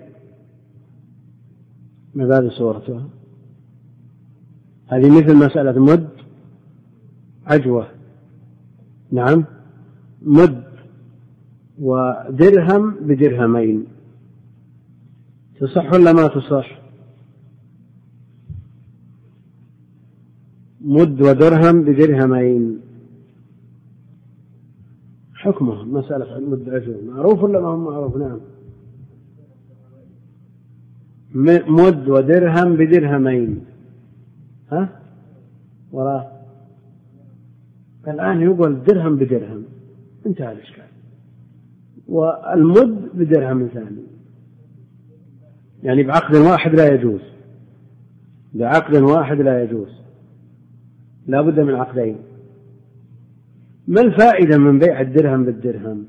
ما هذه صورتها؟ هذه مثل مسألة مد عجوة، نعم، مد ودرهم بدرهمين، تصح ولا ما تصح؟ مد ودرهم بدرهمين، حكمه مسألة مد عجوة معروف ولا ما هو معروف؟ نعم، مد ودرهم بدرهمين. ها ولا الآن يقول درهم بدرهم، انتهى الإشكال. والمد بدرهم ثاني، يعني بعقد واحد لا يجوز، بعقد واحد لا يجوز، لا بد من عقدين. ما الفائدة من بيع الدرهم بالدرهم؟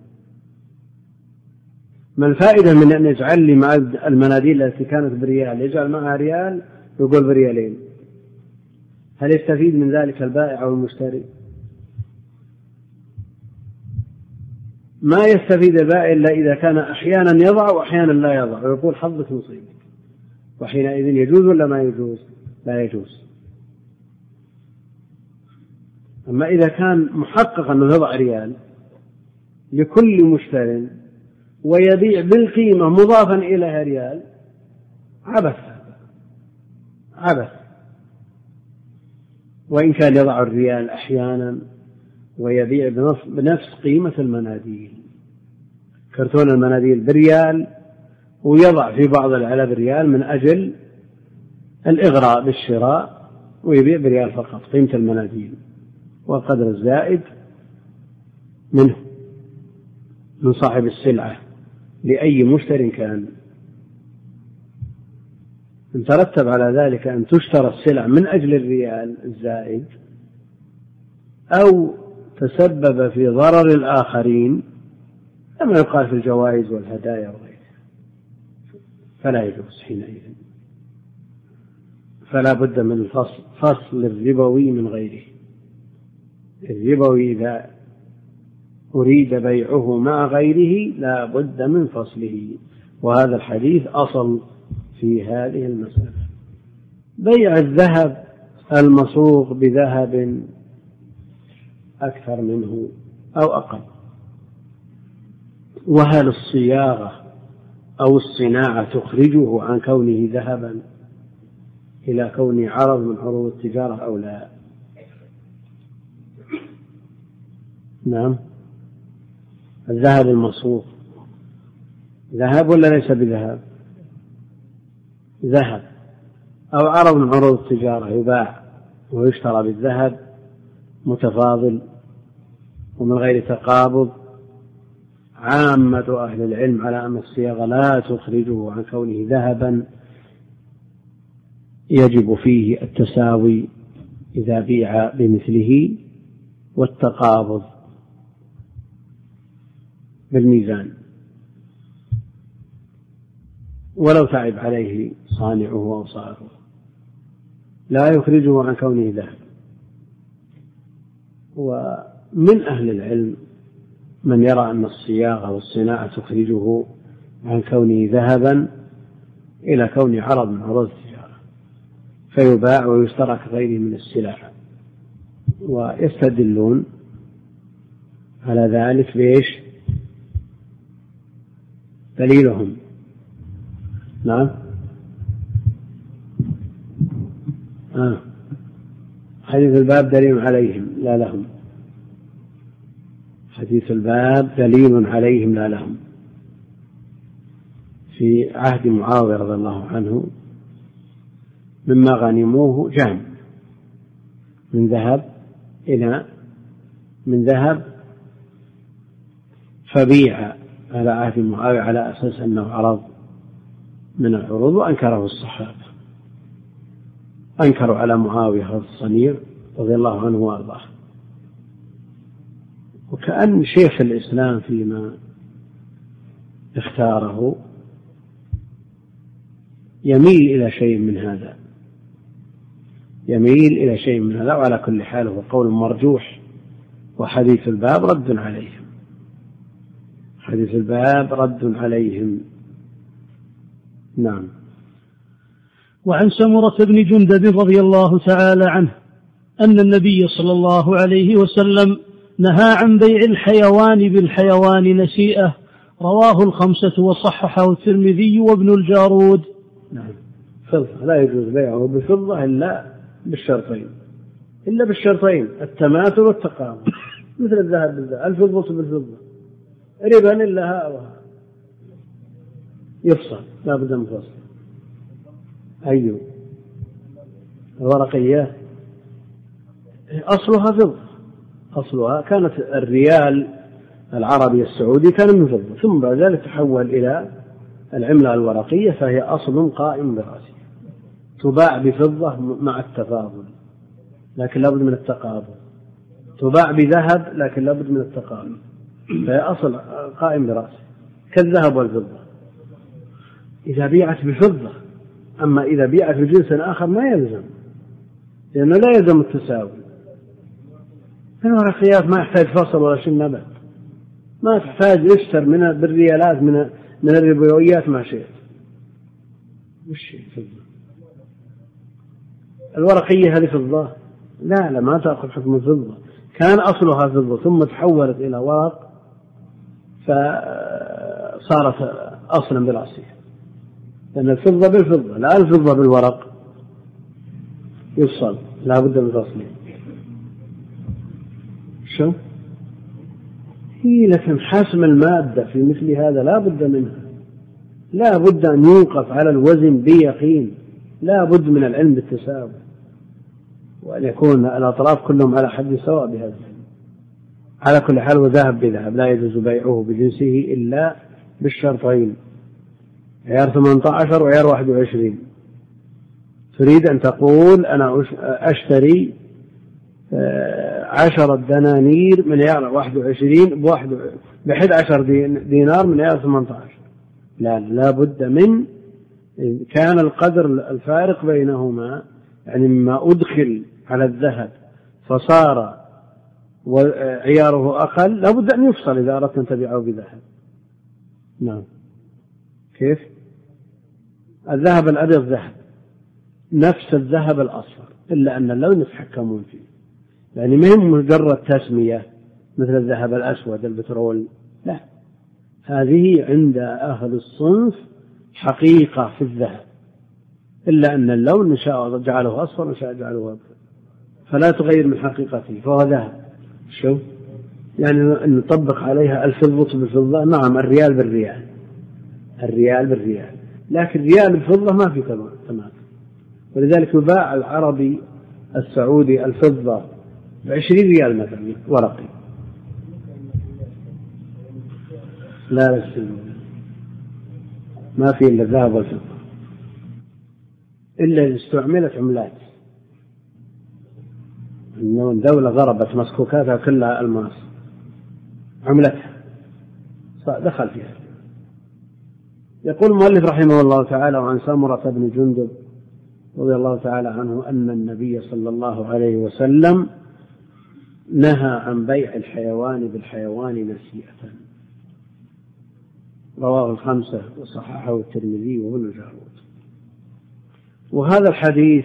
ما الفائدة من أن يجعل لي مع المناديل التي كانت بريال يجعل معها ريال ويقول بريالين؟ هل يستفيد من ذلك البائع أو المشتري؟ ما يستفيد البائع إلا إذا كان أحيانا يضع وأحيانا لا يضع، ويقول حظك نصيبك، وحينئذ يجوز ولا ما يجوز؟ لا يجوز. أما إذا كان محقق أنه يضع ريال لكل مشتر ويبيع بالقيمة مضافا إليها ريال، عبث عبث. وإن كان يضع الريال أحيانا ويبيع بنفس قيمة المناديل، كرتون المناديل بريال ويضع في بعض العلب ريال من أجل الإغراء بالشراء، ويبيع بريال فقط قيمة المناديل والقدر الزائد منه من صاحب السلعة لأي مشتر كان. إن ترتب على ذلك أن تشترى السلع من أجل الريال الزائد أو تسبب في ضرر الآخرين كما يقال في الجوائز والهدايا وغيرها، فلا يجوز حينئذ. فلا بد من فصل الربوي من غيره. الربوي إذا أريد بيعه مع غيره لا بد من فصله، وهذا الحديث أصل في هذه المسألة. بيع الذهب المصوغ بذهب أكثر منه أو أقل، وهل الصياغة أو الصناعة تخرجه عن كونه ذهبا إلى كونه عرض من عروض التجارة أو لا؟ نعم، الذهب المصوغ ذهب ولا ليس بذهب؟ ذهب أو عرض من عروض التجارة يباع ويشترى بالذهب متفاضل ومن غير تقابض. عامة أهل العلم على أن الصياغة لا تخرجه عن كونه ذهبا، يجب فيه التساوي إذا بيع بمثله والتقابض بالميزان، ولو تعب عليه صانعه أو صاغه لا يخرجه عن كونه ذهب. ومن أهل العلم من يرى أن الصياغة والصناعة تخرجه عن كونه ذهبا إلى كونه عرض من عروض التجارة فيباع ويشترى كغيره من السلع، ويستدلون على ذلك بإيش؟ دليلهم. نعم، حديث الباب دليل عليهم لا لهم، حديث الباب دليل عليهم لا لهم. في عهد معاوية رضي الله عنه مما غنموه جام من ذهب فبيع على عهد معاوية على أساس أنه عرض من العروض، وأنكره الصحابة، أنكروا على معاوية هذا الصنيع رضي الله عنه وأرضاه. وكأن شيخ الإسلام فيما اختاره يميل إلى شيء من هذا، يميل إلى شيء من هذا. وعلى كل حال هو قول مرجوح، وحديث الباب رد عليهم، حديث الباب رد عليهم. نعم. وعن سمرة بن جندب رضي الله تعالى عنه أن النبي صلى الله عليه وسلم نهى عن بيع الحيوان بالحيوان نسيئة، رواه الخمسة وصححه الترمذي وابن الجارود. نعم. فضة لا يجوز بيعه بفضة إلا بالشرطين التماثل والتقابل، مثل الذهب بالذهب، الفضة بالفضة، ربا إلا ها وها، يفصل، لا بد من فصل. أيوه الورقية أصلها فضة، أصلها كانت الريال العربي السعودي كان من فضة، ثم بعد ذلك تحول إلى العملة الورقية، فهي أصل قائم برأسه، تباع بفضة مع التفاضل لكن لا بد من التقابل، تباع بذهب لكن لا بد من التقابل، فهي أصل قائم برأسه كالذهب والفضة إذا بيعت بفضة. أما إذا بيعت بجنس آخر ما يلزم، لأنه لا يلزم التساوي. الورقيات ما يحتاج فصل ولا شيء نبت، ما تحتاج اشتر من بالريالات من الربويات ما شئت. وش فضة؟ الورقية هذه فضة؟ لا ما تأخذ حكم الفضة، كان أصلها فضة ثم تحولت إلى ورق فصارت أصلا برأسها، لأن الفضة بالفضة لا الفضة بالورق، يفصل لا بد من فصله. شو هي لكن حسم المادة في مثل هذا لا بد منها، لا بد أن يوقف على الوزن بيقين، لا بد من العلم بالتساوي، وأن يكون الأطراف كلهم على حد سواء بهذا. على كل حال وذهب بذهب لا يجوز بيعه بجنسه إلا بالشرطين، عيار 18 وعيار 21. تريد أن تقول أنا أشتري 10 دنانير من عيار 21 ب11 دينار من عيار 18، لا بد من، كان القدر الفارق بينهما يعني مما أدخل على الذهب فصار وعياره أقل لا بد أن يفصل إذا أردت أن تبيعه بذهب. نعم. كيف؟ الذهب الأبيض ذهب نفس الذهب الأصفر، إلا أن اللون يتحكمون فيه، يعني ما هي مجرد تسمية مثل الذهب الأسود البترول، لا، هذه عند أهل الصنف حقيقة في الذهب، إلا أن اللون إن شاء جعله أصفر وإن شاء جعله أبيض، فلا تغير من حقيقته، فهو ذهب. شوف يعني أن نطبق عليها الفضة بالفضة، نعم الريال بالريال، لكن ريال الفضة ما في تمام. ولذلك يباع العربي السعودي الفضة ب20 ريال مثلا ورقي، لا ما في إلا الذهب والفضة، إلا إذا استعملت عملات، إنه دولة ضربت مسكوكاتها كلها ألماس عملتها دخل فيها. يقول المؤلف رحمه الله تعالى: وعن سمرة بن جندب رضي الله تعالى عنه أن النبي صلى الله عليه وسلم نهى عن بيع الحيوان بالحيوان نسيئة، رواه الخمسة وصححه الترمذي وابن الجارود. وهذا الحديث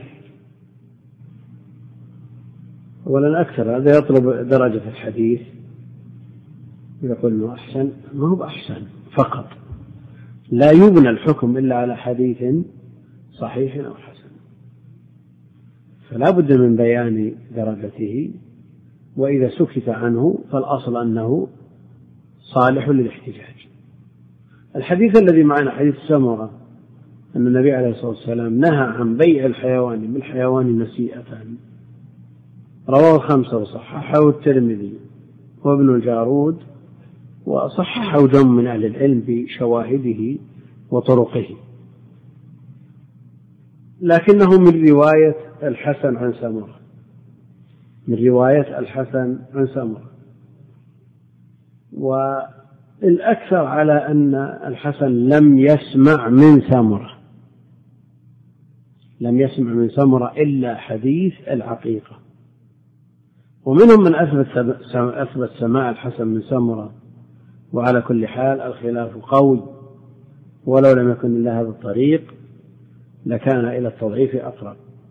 أولا أكثر هذا يطلب درجة الحديث، يقول إنه أحسن، ما هو أحسن فقط، لا يبنى الحكم إلا على حديث صحيح أو حسن، فلا بد من بيان درجته، وإذا سكت عنه فالأصل أنه صالح للاحتجاج. الحديث الذي معنا حديث سمرة أن النبي عليه الصلاة والسلام نهى عن بيع الحيوان بالحيوان نسيئة، رواه الخمسة وصححه الترمذي وابن الجارود وصححه جمع من أهل العلم بشواهده وطرقه، لكنه من رواية الحسن عن سمرة، من رواية الحسن عن سمرة. والأكثر على أن الحسن لم يسمع من سمرة، لم يسمع من سمرة إلا حديث العقيقة. ومنهم من أثبت سماع الحسن من سمرة، وعلى كل حال الخلاف قوي، ولو لم يكن إلا هذا الطريق لكان إلى التضعيف أقرب.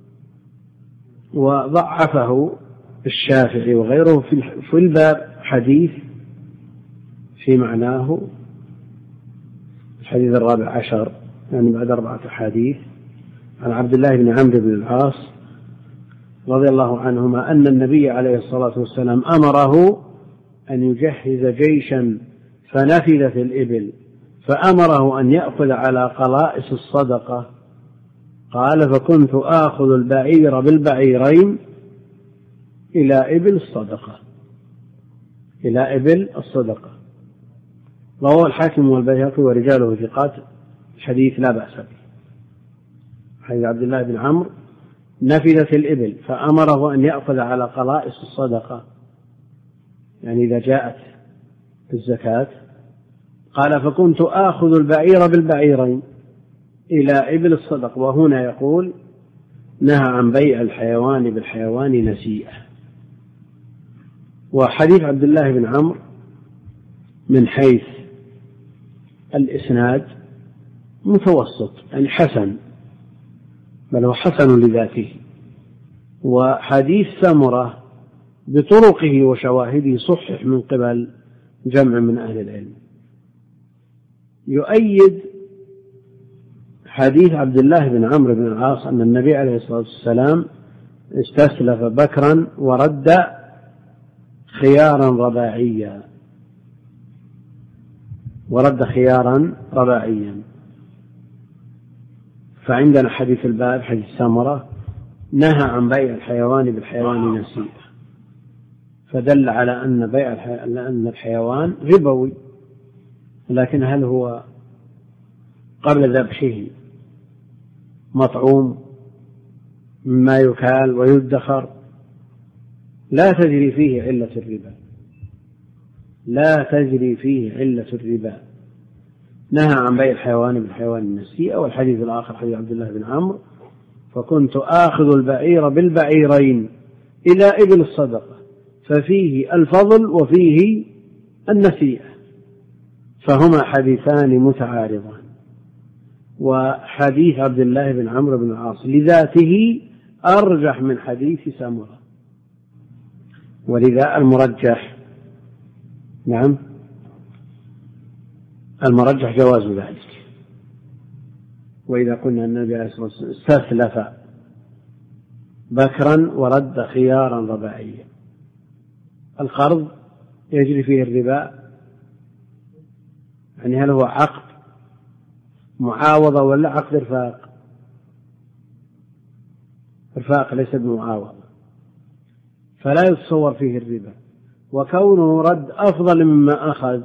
وضعفه الشافعي وغيره في الباب حديث في معناه، الحديث 14 يعني بعد 4 أحاديث، عن عبد الله بن عمرو بن العاص رضي الله عنهما أن النبي عليه الصلاة والسلام أمره أن يجهز جيشا فنفذت الإبل، فأمره أن يأخذ على قلائص الصدقة. قال: فكنت آخذ البعير بالبعيرين إلى إبل الصدقة، إلى إبل الصدقة. رواه الحاكم والبيهقي ورجاله ثقات، الحديث لا بأس به. حديث عبد الله بن عمرو: نفذت الإبل فأمره أن يأخذ على قلائص الصدقة، يعني إذا جاءت الزكاة. قال: فكنت آخذ البعير بالبعيرين إلى إبل الصدق. وهنا يقول: نهى عن بيع الحيوان بالحيوان نسيئة. وحديث عبد الله بن عمرو من حيث الإسناد متوسط، يعني حسن، بل هو حسن لذاته. وحديث سمرة بطرقه وشواهده صحح من قبل جمع من أهل العلم. يؤيد حديث عبد الله بن عمرو بن العاص أن النبي عليه الصلاة والسلام استسلف بكرا ورد خيارا رباعيا، ورد خيارا رباعيا. فعندنا حديث الباب حديث سمرة: نهى عن بيع الحيوان بالحيوان نسيئة، فدل على أن بيع أن الحيوان ربوي، لكن هل هو قبل ذبحه مطعوم مما يكال ويدخر؟ لا تجري فيه علة الربا، لا تجري فيه علة الربا. نهى عن بيع الحيوان بالحيوان النسيئة. والحديث الآخر حديث عبد الله بن عمرو: فكنت آخذ البعير بالبعيرين إلى إبل الصدقة، ففيه الفضل وفيه النسيئة، فهما حديثان متعارضان. وحديث عبد الله بن عمرو بن العاص لذاته أرجح من حديث سمرة، ولذا المرجح، نعم، المرجح جواز ذلك. وإذا قلنا أن النبي عليه الصلاة والسلام استسلف بكرا ورد خيارا رباعيا، القرض يجري فيه الربا، يعني هل هو عقد معاوضة ولا عقد إرفاق؟ إرفاق ليس بمعاوضة، فلا يتصور فيه الربا. وكونه رد أفضل مما أخذ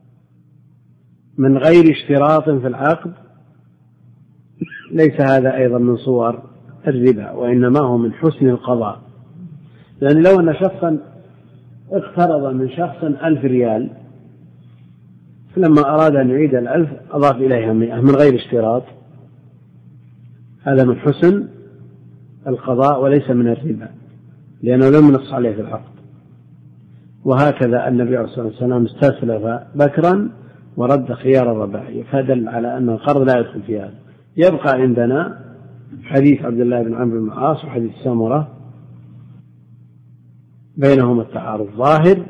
من غير اشتراط في العقد ليس هذا أيضا من صور الربا، وإنما هو من حسن القضاء. لأن لو أن شخصا اقترض من شخص 1000 ريال، فلما أراد أن يعيد 1000 أضاف إليها 100 من غير اشتراط، هذا من حسن القضاء وليس من الربا، لأنه لم ينص عليه في العقد. وهكذا النبي عليه الصلاة والسلام استسلف بكرا ورد خيار الرباعي، فدل على أن القرض لا يدخل في هذا. يبقى عندنا حديث عبد الله بن عمرو بن العاص وحديث سمرة بينهما التعارض ظاهر،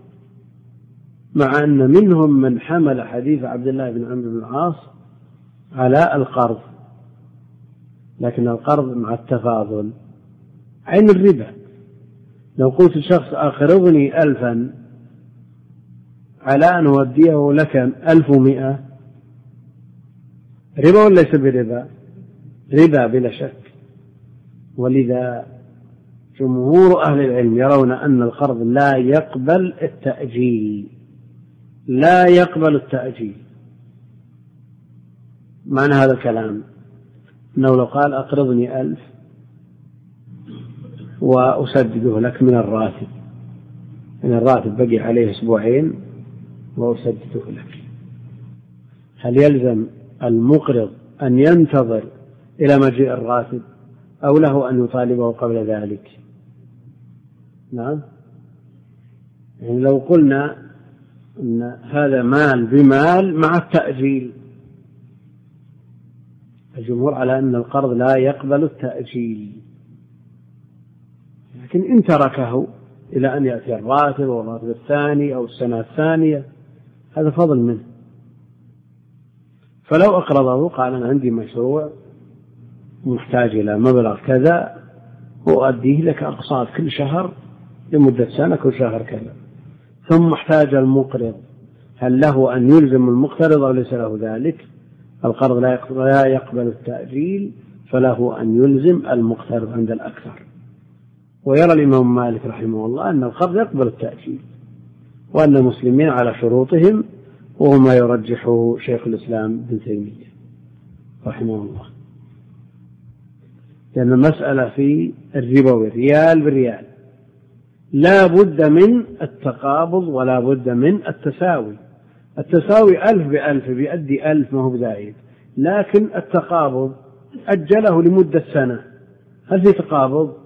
مع أن منهم من حمل حديث عبد الله بن عمرو بن العاص على القرض، لكن القرض مع التفاضل عين الربا. لو قلت الشخص أقرضني 1000 على أن أوديه لك 1100، ربا ولا ليس بربا؟ ربا بلا شك. ولذا جمهور أهل العلم يرون أن القرض لا يقبل التأجيل، لا يقبل التأجيل. معنى هذا الكلام أنه لو قال أقرضني 1000 وأسدده لك من الراتب، إن الراتب بقي عليه 2 أسبوع وأسدده لك، هل يلزم المقرض أن ينتظر إلى مجيء الراتب أو له أن يطالبه قبل ذلك؟ نعم، يعني لو قلنا أن هذا مال بمال مع التأجيل، الجمهور على أن القرض لا يقبل التأجيل، لكن إن تركه إلى أن يأتي الراتب أو الراتب الثاني أو السنة الثانية هذا فضل منه. فلو أقرضه قال أنا عندي مشروع محتاج إلى مبلغ كذا وأؤديه لك أقساط كل شهر لمدة سنة، كل شهر كذا، ثم احتاج المقرض، هل له أن يلزم المقترض أو ليس له ذلك؟ القرض لا يقبل التأجيل، فله أن يلزم المقترض عند الأكثر. ويرى الإمام مالك رحمه الله أن القرض يقبل التأجيل، وأن المسلمين على شروطهم، وهو ما يرجحه شيخ الإسلام ابن تيمية رحمه الله، لأن المسألة في الربوي ريال بالريال لا بد من التقابض ولا بد من التساوي. التساوي 1000 ب1000 بيؤدي 1000 ما هو بزايد، لكن التقابض أجله لمدة سنة، هل في تقابض؟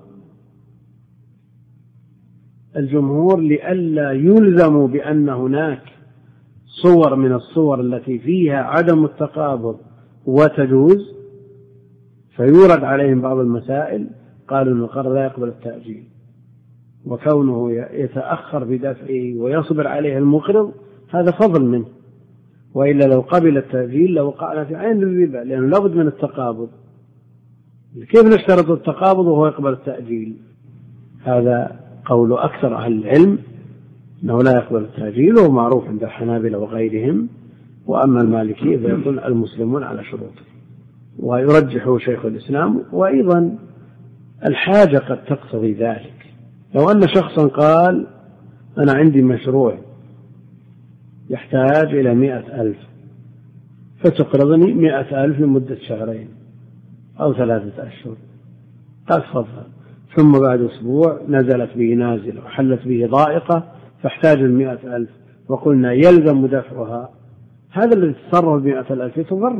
الجمهور لئلا يلزموا بأن هناك صور من الصور التي فيها عدم التقابض وتجوز فيورد عليهم بعض المسائل، قالوا أن القرض لا يقبل التأجيل، وكونه يتأخر بدفعه ويصبر عليه المقرض هذا فضل منه، وإلا لو قبل التأجيل لوقعنا في عين الربا، لأنه لابد من التقابض. كيف نشترط التقابض وهو يقبل التأجيل؟ هذا قول أكثر أهل العلم أنه لا يقبل التأجيل، وهو معروف عند الحنابلة وغيرهم. وأما المالكية فيقول المسلمون على شروطه، ويرجحه شيخ الإسلام. وأيضا الحاجة قد تقتضي ذلك، لو أن شخصا قال أنا عندي مشروع يحتاج إلى 100,000 فتقرضني 100,000 لمدة 2 شهر أو 3 أشهر، قال تفضل، ثم بعد أسبوع نزلت به نازلة وحلت به ضائقة فاحتاج 100,000 وقلنا يلزم دفعها، هذا الذي تصرف 100,000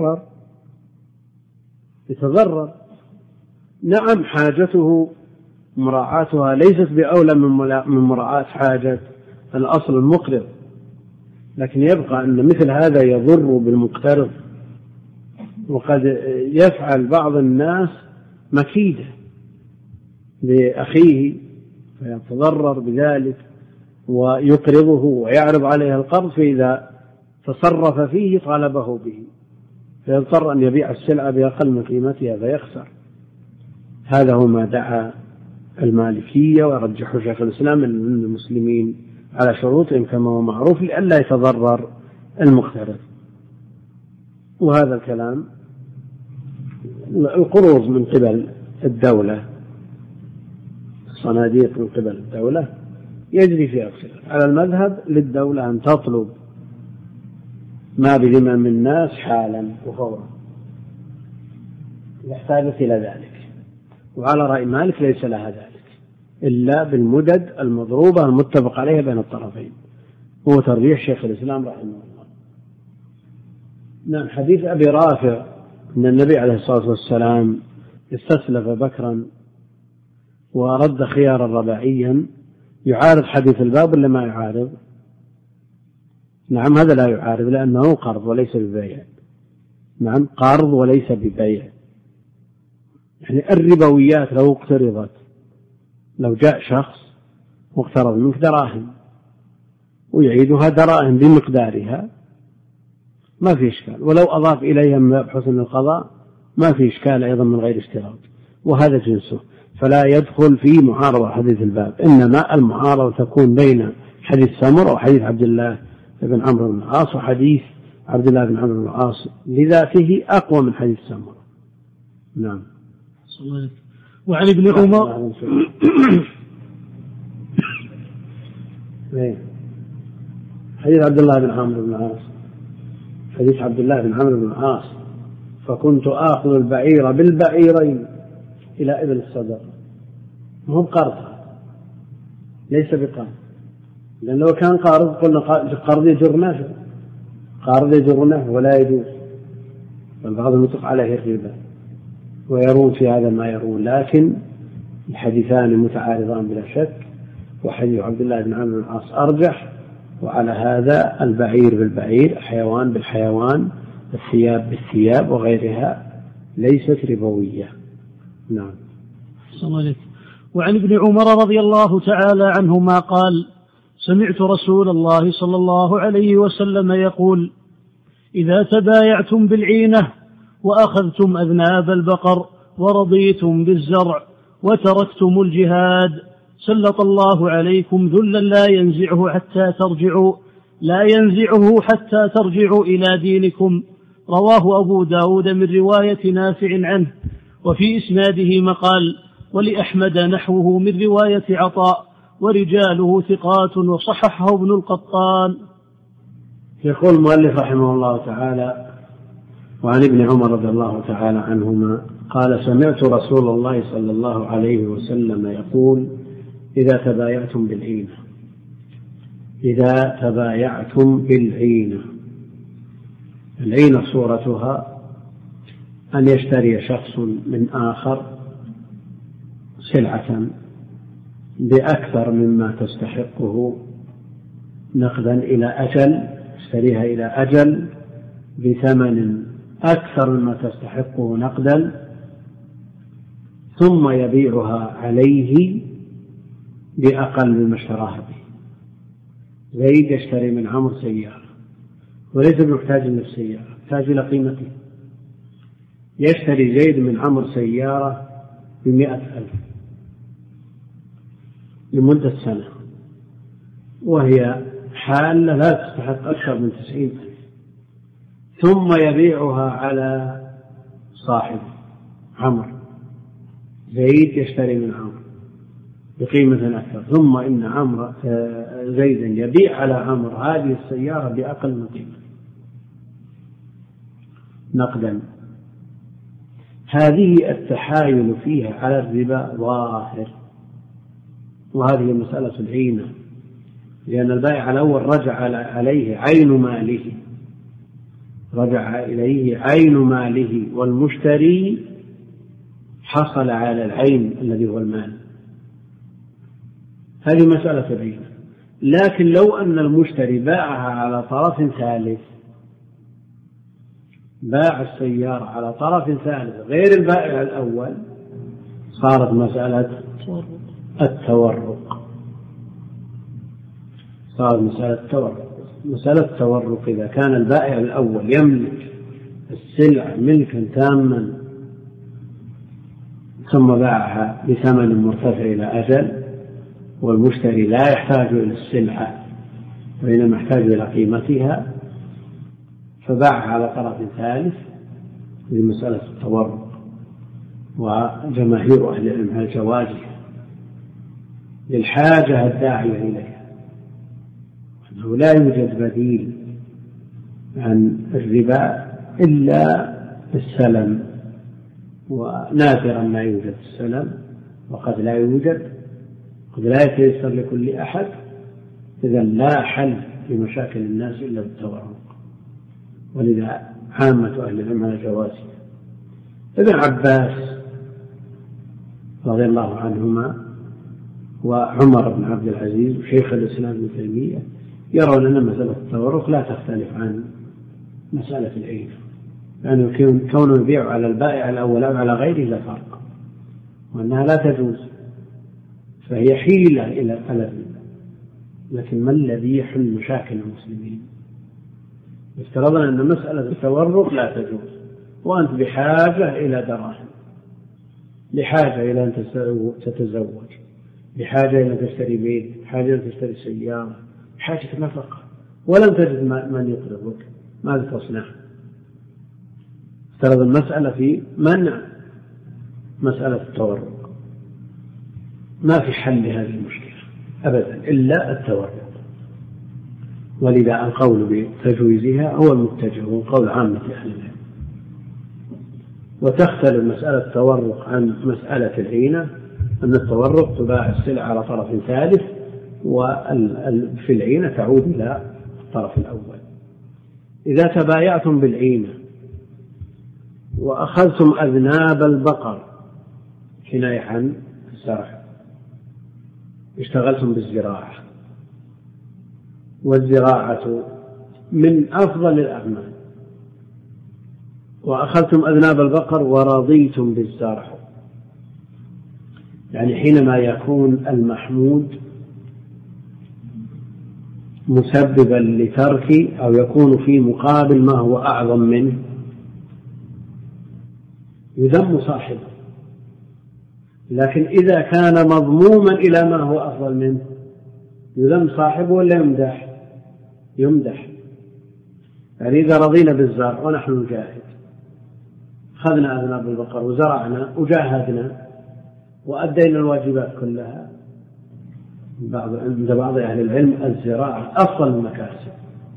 يتضرر. نعم حاجته مراعاتها ليست بأولى من مراعاة حاجة الأصل المقرض، لكن يبقى أن مثل هذا يضر بالمقترض، وقد يفعل بعض الناس مكيدة لأخيه فيتضرر بذلك ويقرضه ويعرض عليه القرض، فإذا تصرف فيه طالبه به فيضطر أن يبيع السلعة بأقل من قيمتها فيخسر. هذا هو ما دعا المالكية ورجحوا شيخ الإسلام أن المسلمين على شروطهم كما هو معروف لئلا يتضرر المقترض. وهذا الكلام القروض من قبل الدولة، الصناديق من قبل الدولة يجري فيها الخلاف. على المذهب للدولة أن تطلب ما بذمم الناس حالا وفورا يحتاج إلى ذلك، وعلى رأي مالك ليس لها ذلك إلا بالمدد المضروبة المتفق عليها بين الطرفين، هو ترجيح شيخ الإسلام رحمه الله. نعم، حديث أبي رافع أن النبي عليه الصلاة والسلام استسلف بكرا ورد خيارا رباعيا يعارض حديث الباب ولا ما يعارض؟ نعم، هذا لا يعارض لأنه قرض وليس ببيع. نعم، قرض وليس ببيع. يعني الربويات لو اقترضت، لو جاء شخص واقترض منك دراهم ويعيدها دراهم بمقدارها ما في إشكال، ولو أضاف إليها من باب حسن القضاء ما في إشكال أيضا من غير اشتراط، وهذا جنسه، فلا يدخل في معارضة حديث الباب. إنما المعارضة تكون بين حديث سمر وحديث عبد الله بن عمرو بن العاص، وحديث عبد الله بن عمرو بن العاص لذاته أقوى من حديث سمر. نعم. وعن ابن عمر حديث عبد الله بن عمرو بن العاص، حديث عبد الله بن عمرو بن العاص: فكنت آخذ البعير بالبعيرين إلى إبل الصدقة. هم قرض، ليس بقرض، لأن لو كان قارض قلنا قرض يجرناه ولا يجوز، بل بعضهم يطلق عليه الربا ويرون في هذا ما يرون، لكن الحديثان متعارضان بلا شك، وحديث عبد الله بن عمرو بن العاص أرجح. وعلى هذا البعير بالبعير، الحيوان بالحيوان، الثياب بالثياب وغيرها ليست ربوية. نعم. وعن ابن عمر رضي الله تعالى عنهما قال: سمعت رسول الله صلى الله عليه وسلم يقول: إذا تبايعتم بالعينة وأخذتم أذناب البقر ورضيتم بالزرع وتركتم الجهاد سلط الله عليكم ذلا لا ينزعه حتى ترجعوا إلى دينكم. رواه أبو داود من رواية نافع عنه، وفي إسناده مقال، ولأحمد نحوه من رواية عطاء، ورجاله ثقات، وصححه ابن القطان. يقول المؤلف رحمه الله تعالى: وعن ابن عمر رضي الله تعالى عنهما قال: سمعت رسول الله صلى الله عليه وسلم يقول: إذا تبايعتم بالعينة. العينة صورتها أن يشتري شخص من آخر سلعة بأكثر مما تستحقه نقدا إلى أجل، يشتريها إلى أجل بثمن أكثر مما تستحقه نقدا، ثم يبيعها عليه بأقل مما اشتراها به. زيد يشتري من عمرو سيارة وليس بمحتاج للسيارة، يحتاج إلى قيمته. يشتري زيد من عمرو سيارة ب100,000 لمدة سنة، وهي حالة لا تستحق أكثر من 90,000، ثم يبيعها على صاحب عمرو. زيد يشتري من عمرو بقيمة أكثر، ثم إن زيدا يبيع على عمرو هذه السيارة بأقل من قيمة نقدا. هذه التحايل فيها على الربا ظاهر، وهذه مسألة العينة، لأن البائع الأول رجع إليه عين ماله، والمشتري حصل على العين الذي هو المال. هذه مسألة العينة. لكن لو أن المشتري باعها على طرف ثالث، باع السيارة على طرف ثالث غير البائع الأول، صارت مسألة التورق. مسألة التورق إذا كان البائع الأول يملك السلع ملكا تاما ثم باعها بثمن مرتفع إلى أجل، والمشتري لا يحتاج إلى السلعة وإنما يحتاج إلى قيمتها، فباعها على طرف ثالث، لمسألة التورق. وجماهير أهل العلم على جوازها للحاجة الداعية إليها، أنه لا يوجد بديل عن الربا إلا السلم، ونادرا ما يوجد السلم، وقد لا يوجد، قد لا يتيسر لكل أحد. إذا لا حل لمشاكل الناس إلا بالتورق، ولذا عامة أهل العلم على جوازه. ابن عباس رضي الله عنهما وعمر بن عبد العزيز وشيخ الإسلام ابن تيمية يرون أن مسألة التورق لا تختلف عن مسألة العين، لأنه كونه يبيع على البائع الأول أو على غيره لا فرق، وأنها لا تجوز، فهي حيلة إلى الربا. لكن ما الذي يحل مشاكل المسلمين؟ افترضنا أن مسألة التورق لا تجوز، وأنت بحاجة إلى دراهم، بحاجة إلى أن تتزوج، بحاجة إلى أن تشتري بيت، بحاجة إلى أن تشتري سيارة، بحاجة نفقة، ولم تجد من يقرضك، ماذا تصنع؟ افترض المسألة في منع مسألة التورق، ما في حل لهذه المشكلة أبدا إلا التورق. ولذا القول بتجويزها هو المتجه وقول عامة أهل العلم. وتختلف مسألة التورق عن مسألة العينة، أن التورق تباع السلع على طرف ثالث، وفي العينة تعود إلى الطرف الأول. إذا تبايعتم بالعينة وأخذتم أذناب البقر كناية عن الزرع، اشتغلتم بالزراعة، والزراعة من أفضل الأعمال، وأخذتم أذناب البقر ورضيتم بالزرع، يعني حينما يكون المحمود مسببا لترك أو يكون في مقابل ما هو أعظم منه يذم صاحبه، لكن إذا كان مضموما إلى ما هو أفضل منه يذم صاحبه ولا يمدح؟ يمدح. يعني إذا رضينا بالزرع ونحن نجاهد، أخذنا أذناب البقر وزرعنا وجاهدنا وأدينا الواجبات كلها، عند بعض أهل العلم الزراعة أفضل المكاسب.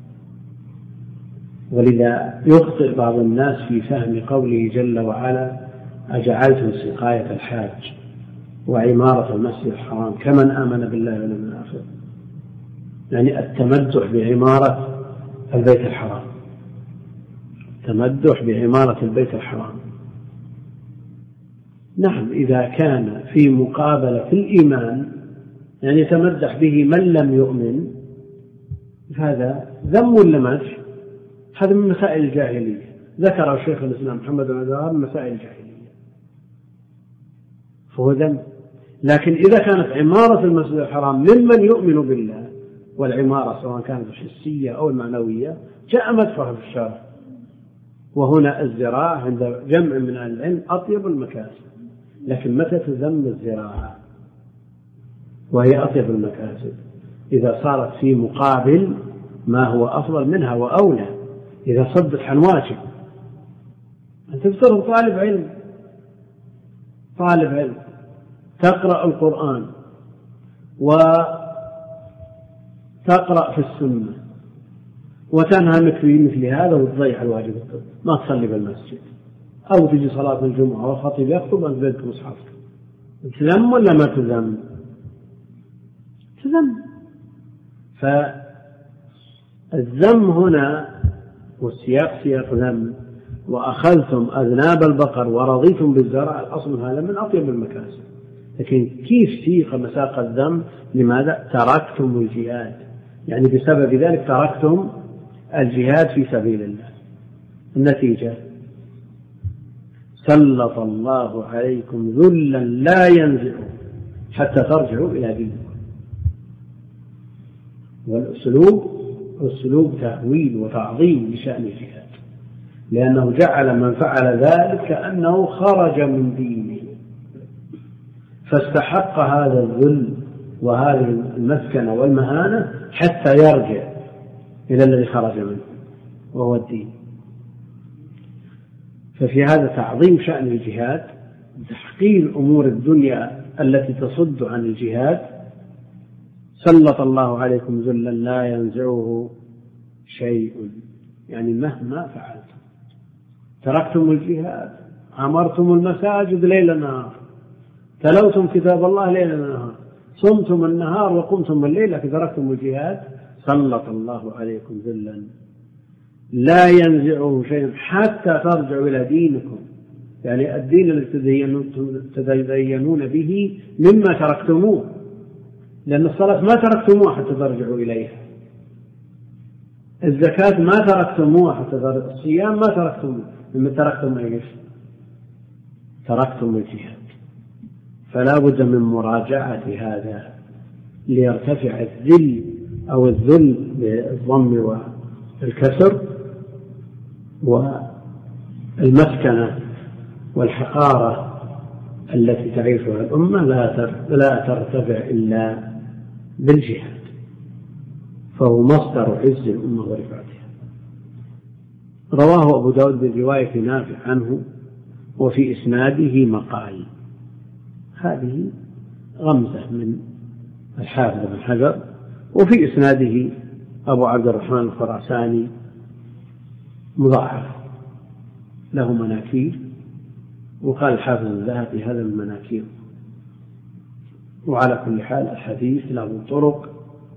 ولذا يخطئ بعض الناس في فهم قوله جل وعلا: أجعلتم سقاية الحاج وعمارة المسجد الحرام كمن آمن بالله واليوم الآخر، يعني التمدح بعمارة البيت الحرام، تمدح بعمارة البيت الحرام. نعم، إذا كان في مقابلة في الإيمان يعني يتمدح به من لم يؤمن، هذا ذم ولا مدح؟ هذا من مسائل الجاهلية، ذكر الشيخ الإسلام محمد بن عبد الوهاب من مسائل الجاهلية، فهو ذم. لكن إذا كانت عمارة المسجد الحرام ممن يؤمن بالله، والعمارة سواء كانت الحسية أو المعنوية جاء مدحها في الشرع. وهنا الزراعة عند جمع من أهل العلم أطيب المكاسب، لكن متى تذم الزراعة وهي أطيب المكاسب؟ إذا صارت في مقابل ما هو أفضل منها وأولى، إذا صدت عن واجب. أنت تفترض طالب علم تقرأ القرآن وتقرأ في السنة وتنهمك في مثل هذا وتضيع الواجب، ما تصلي بالمسجد أو تجي صلاة الجمعة والخطيب يخطب أنت بيدك مصحفك، تذم ولا ما تذم؟ تذم. فالذم هنا والسياق سياق ذم. وأخذتم أذناب البقر ورضيتم بالزرع، الأصل هذا من أطيب المكاسب. لكن كيف سيق مساق الذم؟ لماذا؟ تركتم الجهاد، يعني بسبب ذلك تركتم الجهاد في سبيل الله. النتيجة: سلط الله عليكم ذلا لا ينزع حتى ترجعوا إلى دينكم. والأسلوب تهويل وتعظيم لشأن الجهاد، لأنه جعل من فعل ذلك كأنه خرج من دينه، فاستحق هذا الذل وهذه المسكنة والمهانة حتى يرجع إلى الذي خرج منه وهو الدين. ففي هذا تعظيم شأن الجهاد، تحقير أمور الدنيا التي تصد عن الجهاد. سلط الله عليكم ذلا لا ينزعه شيء، يعني مهما فعلتم، تركتم الجهاد، عمرتم المساجد ليل نهار، تلوتم كتاب الله ليل نهار، صمتم النهار وقمتم الليل، لكن تركتم الجهاد، سلط الله عليكم ذلا لا ينزعه شيء حتى ترجعوا إلى دينكم، يعني الدين الذي تدينون به مما تركتموه، لأن الصلاة ما تركتموها حتى ترجعوا إليها، الزكاة ما تركتموها حتى ترجعوا، الصيام ما تركتموه، مما تركتم إيش؟ تركتم الجهاد. فلا بد من مراجعة هذا ليرتفع الذل أو الذل بالضم والكسر والمسكنة والحقارة التي تعيشها الأمة لا ترتفع إلا بالجهاد، فهو مصدر عز الأمة ورفعتها. رواه أبو داود برواية نافع عنه وفي إسناده مقال. هذه غمزة من الحافظ بن حجر، وفي إسناده أبو عبد الرحمن الخراساني مضاعف له مناكير، وقال الحافظ الذهبي هذا من مناكير. وعلى كل حال الحديث له طرق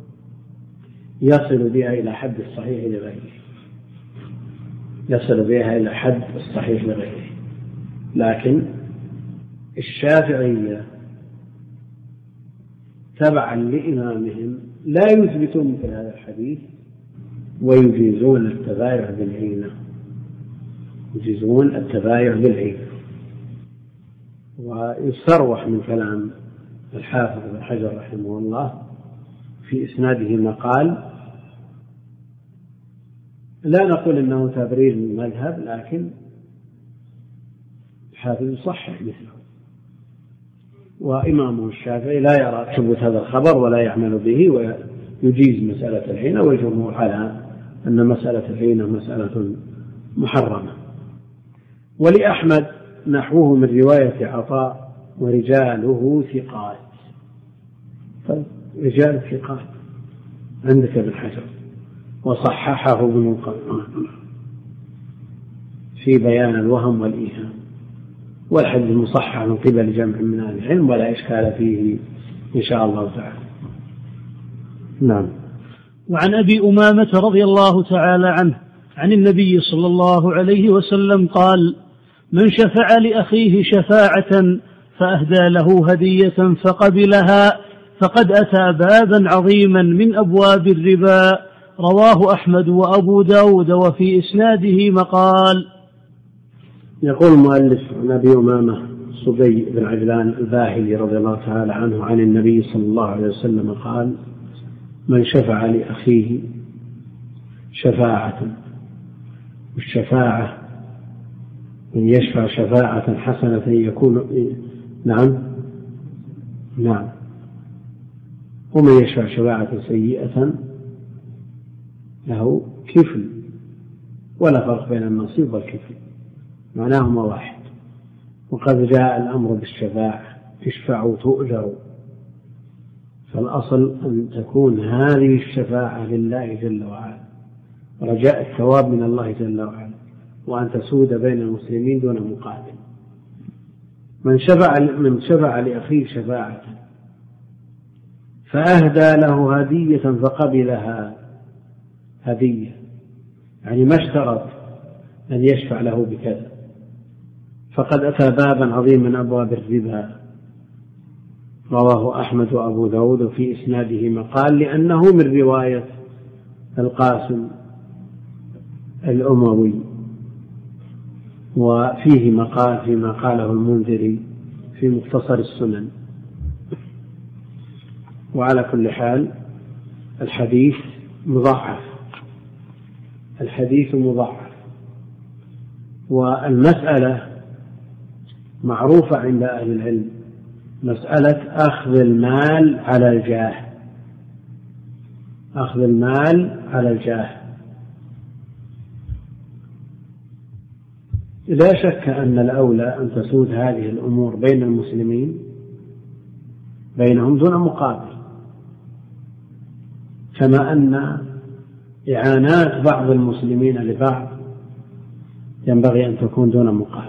يصل بها إلى حد الصحيح لغيره، يصل بها إلى حد الصحيح لغيره. لكن الشافعية تبعا لإمامهم لا يثبتون مثل هذا الحديث ويجيزون التبايع بالعينة، يجيزون التبايع بالعينة. ويستروح من كلام الحافظ بن حجر رحمه الله في إسناده مقال، لا نقول إنه تبرير المذهب، لكن الحافظ يصحح مثله. وإمامه الشافعي لا يرى ثبوت هذا الخبر ولا يعمل به، ويجيز مسألة العينة، والجمهور على أن مسألة العينة مسألة محرمة. ولأحمد نحوه من رواية عطاء ورجاله ثقات. طيب رجال ثقات عندك ابن حجر، وصححه ابن القيم في بيان الوهم والإيهام، والحديث مصحح من قبل جمع من أهل العلم ولا إشكال فيه إن شاء الله تعالى. نعم. وعن أبي أمامة رضي الله تعالى عنه عن النبي صلى الله عليه وسلم قال: من شفع لأخيه شفاعة فأهدى له هدية فقبلها فقد أتى بابا عظيما من أبواب الربا. رواه أحمد وأبو داود، وفي إسناده مقال. يقول المؤلف عن أبي أمامة صبي بن عجلان الباهلي رضي الله تعالى عنه عن النبي صلى الله عليه وسلم قال: من شفع لأخيه شفاعة، والشفاعة من يشفع شفاعة حسنة يكون نعم ومن يشفع شفاعة سيئة له كفل، ولا فرق بين النصيب والكفل، معناهما واحد. وقد جاء الأمر بالشفاعة: اشفعوا تؤجروا، فالأصل أن تكون هذه الشفاعة لله جل وعلا، رجاء الثواب من الله جل وعلا، وأن تسود بين المسلمين دون مقابل. من شفع لأخيه شفاعة فأهدى له هدية فقبلها، هدية يعني ما اشترط أن يشفع له بكذا، فقد أتى بابا عظيما من أبواب الربا. رواه أحمد وأبو داود، وفي إسناده مقال، لأنه من رواية القاسم الأموي، وفيه مقال فيما قاله المنذري في مختصر السنن. وعلى كل حال الحديث مضاعف، الحديث مضاعف. والمسألة معروفة عند أهل العلم، مسألة أخذ المال على الجاه، أخذ المال على الجاه. لا شك أن الأولى أن تسود هذه الأمور بين المسلمين بينهم دون مقابل، كما أن إعانات بعض المسلمين لبعض ينبغي أن تكون دون مقابل،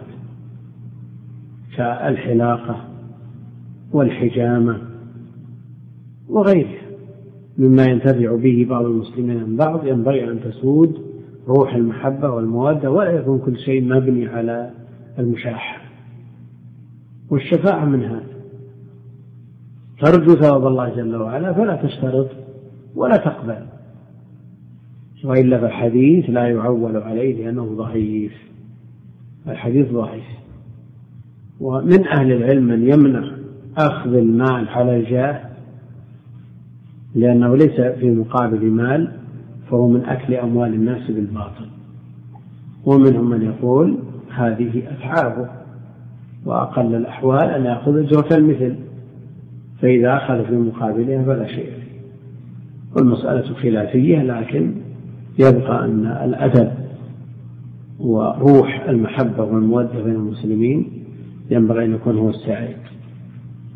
كالحلاقة والحجامة وغيرها مما ينتفع به بعض المسلمين من بعض، ينبغي أن تسود روح المحبة والمودة، ولا يكون كل شيء مبني على المشاحة. والشفاعة من هذا، ترجو ثواب الله جل وعلا فلا تشترط ولا تقبل، وإلا فالحديث لا يعول عليه لأنه ضعيف، الحديث ضعيف. ومن أهل العلم من يمنع أخذ المال على الجاه لأنه ليس في مقابل مال، فهو من أكل أموال الناس بالباطل. ومنهم من يقول هذه أتعابه، وأقل الأحوال أن يأخذ أجرة المثل، فإذا أخذ في مقابلها فلا شيء فيه. والمسألة خلافية، لكن يبقى أن الأدب وروح المحبة والمودة بين المسلمين ينبغي أن يكون هو السائد.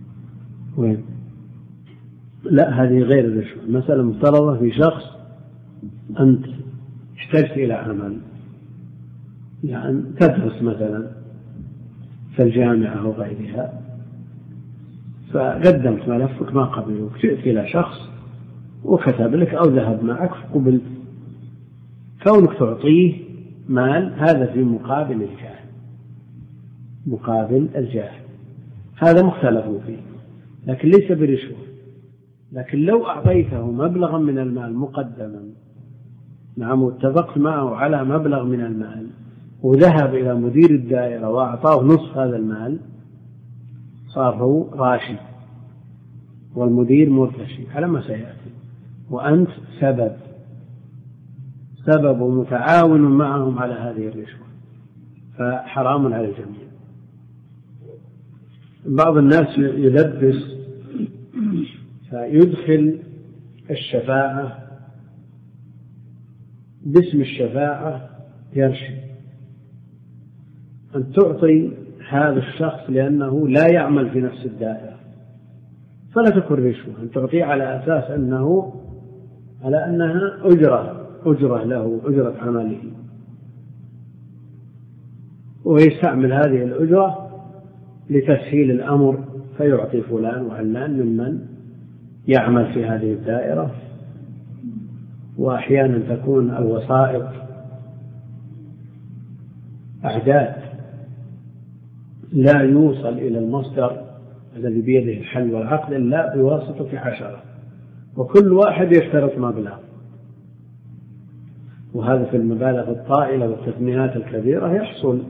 لا، هذه غير الرشوة، مسألة مفترضة في شخص أنت احتجت إلى عمل، يعني تدرس مثلا في الجامعة أو غيرها، فقدمت ملفك ما قبلوك، جئت إلى شخص وكتب لك أو ذهب معك فقبلت، كونك تعطيه مال هذا في مقابل الجاه، مقابل الجاه، هذا مختلف فيه لكن ليس برشوة. لكن لو أعطيته مبلغا من المال مقدما، نعم، واتفقت معه على مبلغ من المال وذهب إلى مدير الدائرة وأعطاه نصف هذا المال، صار هو راشي والمدير مرتشي على ما سيأتي، وأنت سبب ومتعاون معهم على هذه الرشوة، فحرام على الجميع. بعض الناس يلبس فيدخل الشفاعة باسم الشفاعة يرشي، أن تعطي هذا الشخص لأنه لا يعمل في نفس الدائرة فلا تكون رشوة، أن تعطيه على أساس على أنها أجرة له، أجرة عمله، ويستعمل هذه الأجرة لتسهيل الأمر، فيعطي فلان وعلان ممن يعمل في هذه الدائرة. وأحيانا تكون الوسائط أعداد لا يوصل إلى المصدر الذي بيده الحل والعقد إلا بواسطة 10، وكل واحد يشترط مبلغ، وهذا في المبالغ الطائلة والتثمينات الكبيرة يحصل،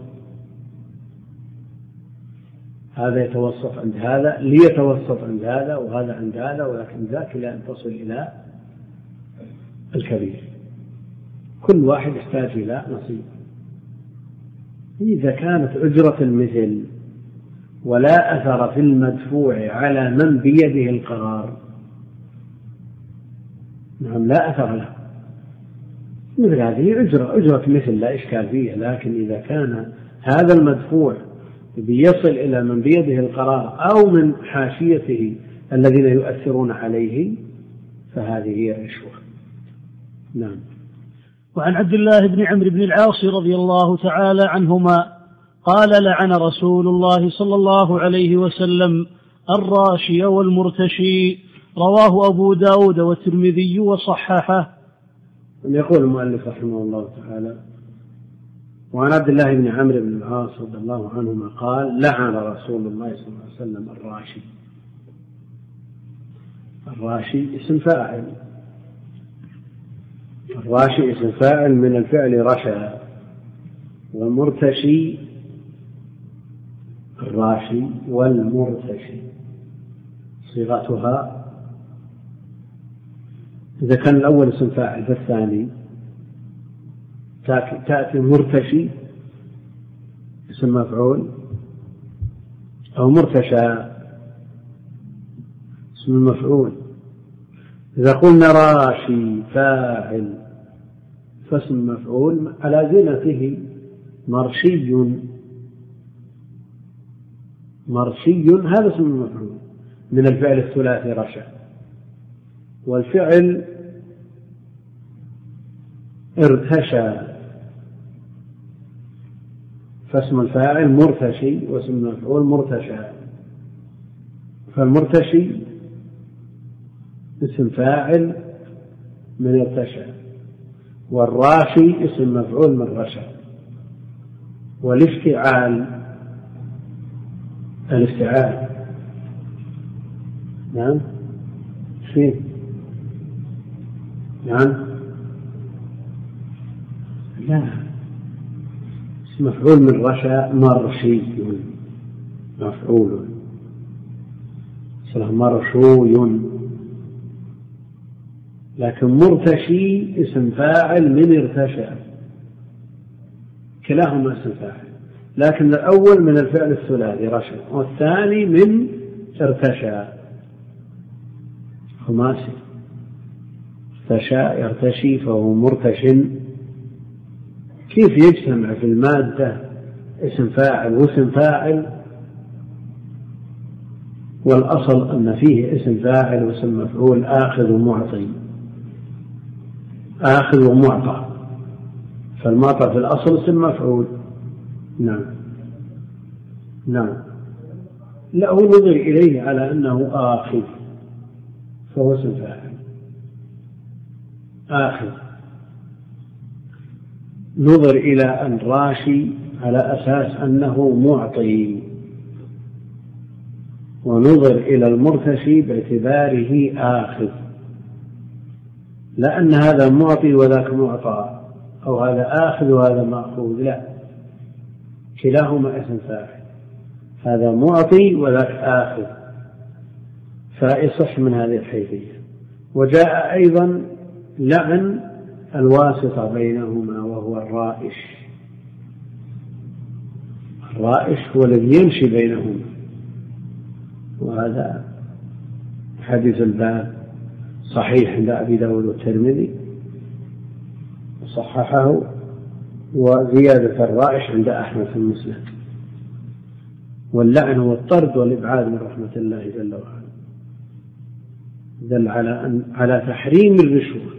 هذا يتوسط عند هذا ليتوسط عند هذا وهذا عند هذا، ولكن ذاك لا أن تصل إلى الكبير، كل واحد يحتاج إلى نصيب. إذا كانت أجرة المثل ولا أثر في المدفوع على من بيده القرار، نعم لا أثر له، مثل هذه أجرة مثل لا إشكال فيها، لكن إذا كان هذا المدفوع بيصل إلى من بيده القرار أو من حاشيته الذين يؤثرون عليه فهذه هي الرشوة. نعم. وعن عبد الله بن عمرو بن العاص رضي الله تعالى عنهما قال: لعن رسول الله صلى الله عليه وسلم الراشي والمرتشي، رواه أبو داود والترمذي وصححه. يقول المؤلف رحمه الله تعالى: وعن عبد الله بن عمرو بن العاص رضي الله عنهما قال: لعن رسول الله صلى الله عليه وسلم الراشي. الراشي اسم فاعل، الراشي اسم فاعل من الفعل رشى، والمرتشي الراشي والمرتشي صيغتها إذا كان الأول اسم فاعل فالثاني تأتي مرتشي اسم مفعول، أو مرتشى اسم المفعول. إذا قلنا راشي فاعل فاسم مفعول على زينته مرشي، هذا اسم المفعول من الفعل الثلاثي رشى، والفعل ارتشى فاسم الفاعل مرتشي واسم المفعول مرتشى، فالمرتشي اسم فاعل من ارتشى، والراشي اسم مفعول من رشى. والافتعال نعم فيه نعم لا اسم مفعول من رشى مرشي مفعول اسمه مرشوي، لكن مرتشي اسم فاعل من ارتشى، كلاهما اسم فاعل، لكن الأول من الفعل الثلاثي رشى والثاني من ارتشى خماسي، ارتشى يرتشي فهو مرتش. كيف يجتمع في المادة اسم فاعل واسم فاعل والأصل أن فيه اسم فاعل واسم مفعول آخذ ومعطي؟ آخذ ومعطى، فالمعطى في الأصل اسم مفعول. نعم نعم، لا، هو نظر إليه على أنه آخذ فهو اسم فاعل. آخذ نظر إلى الراشي على أساس أنه معطي، ونظر إلى المرتشي باعتباره آخذ، لا أن هذا معطي وذاك معطى، أو هذا آخذ وهذا مأخوذ، لا، كلاهما اسم فاعل، هذا معطي وذاك آخذ، فيصح من هذه الحيثية. وجاء أيضا لعن الواسطة بينهما وهو الرائش. الرائش هو الذي يمشي بينهما، وهذا حديث الباب صحيح عند أبي داود والترمذي صححه، وزيادة الرائش عند أحمد في المسند. واللعن هو الطرد والإبعاد من رحمة الله جل وعلا، دل على تحريم الرشوة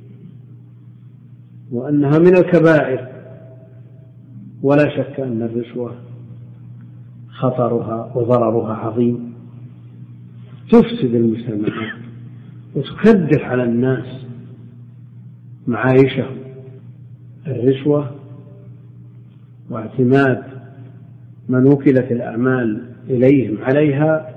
وأنها من الكبائر. ولا شك أن الرشوة خطرها وضررها عظيم، تفسد المجتمعات وتكدر على الناس معايشهم. الرشوة واعتماد من وكلت الأعمال إليهم عليها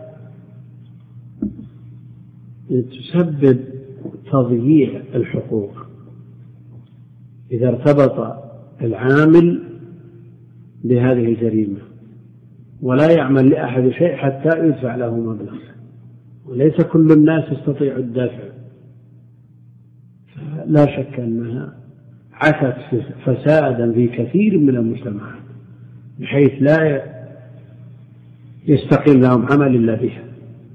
تسبب تضييع الحقوق. إذا ارتبط العامل بهذه الجريمة ولا يعمل لأحد شيء حتى يدفع له مبلغ، وليس كل الناس يستطيع الدفع، لا شك أنها عثت فسادا في كثير من المجتمعات بحيث لا يستقيم لهم عمل إلا بها.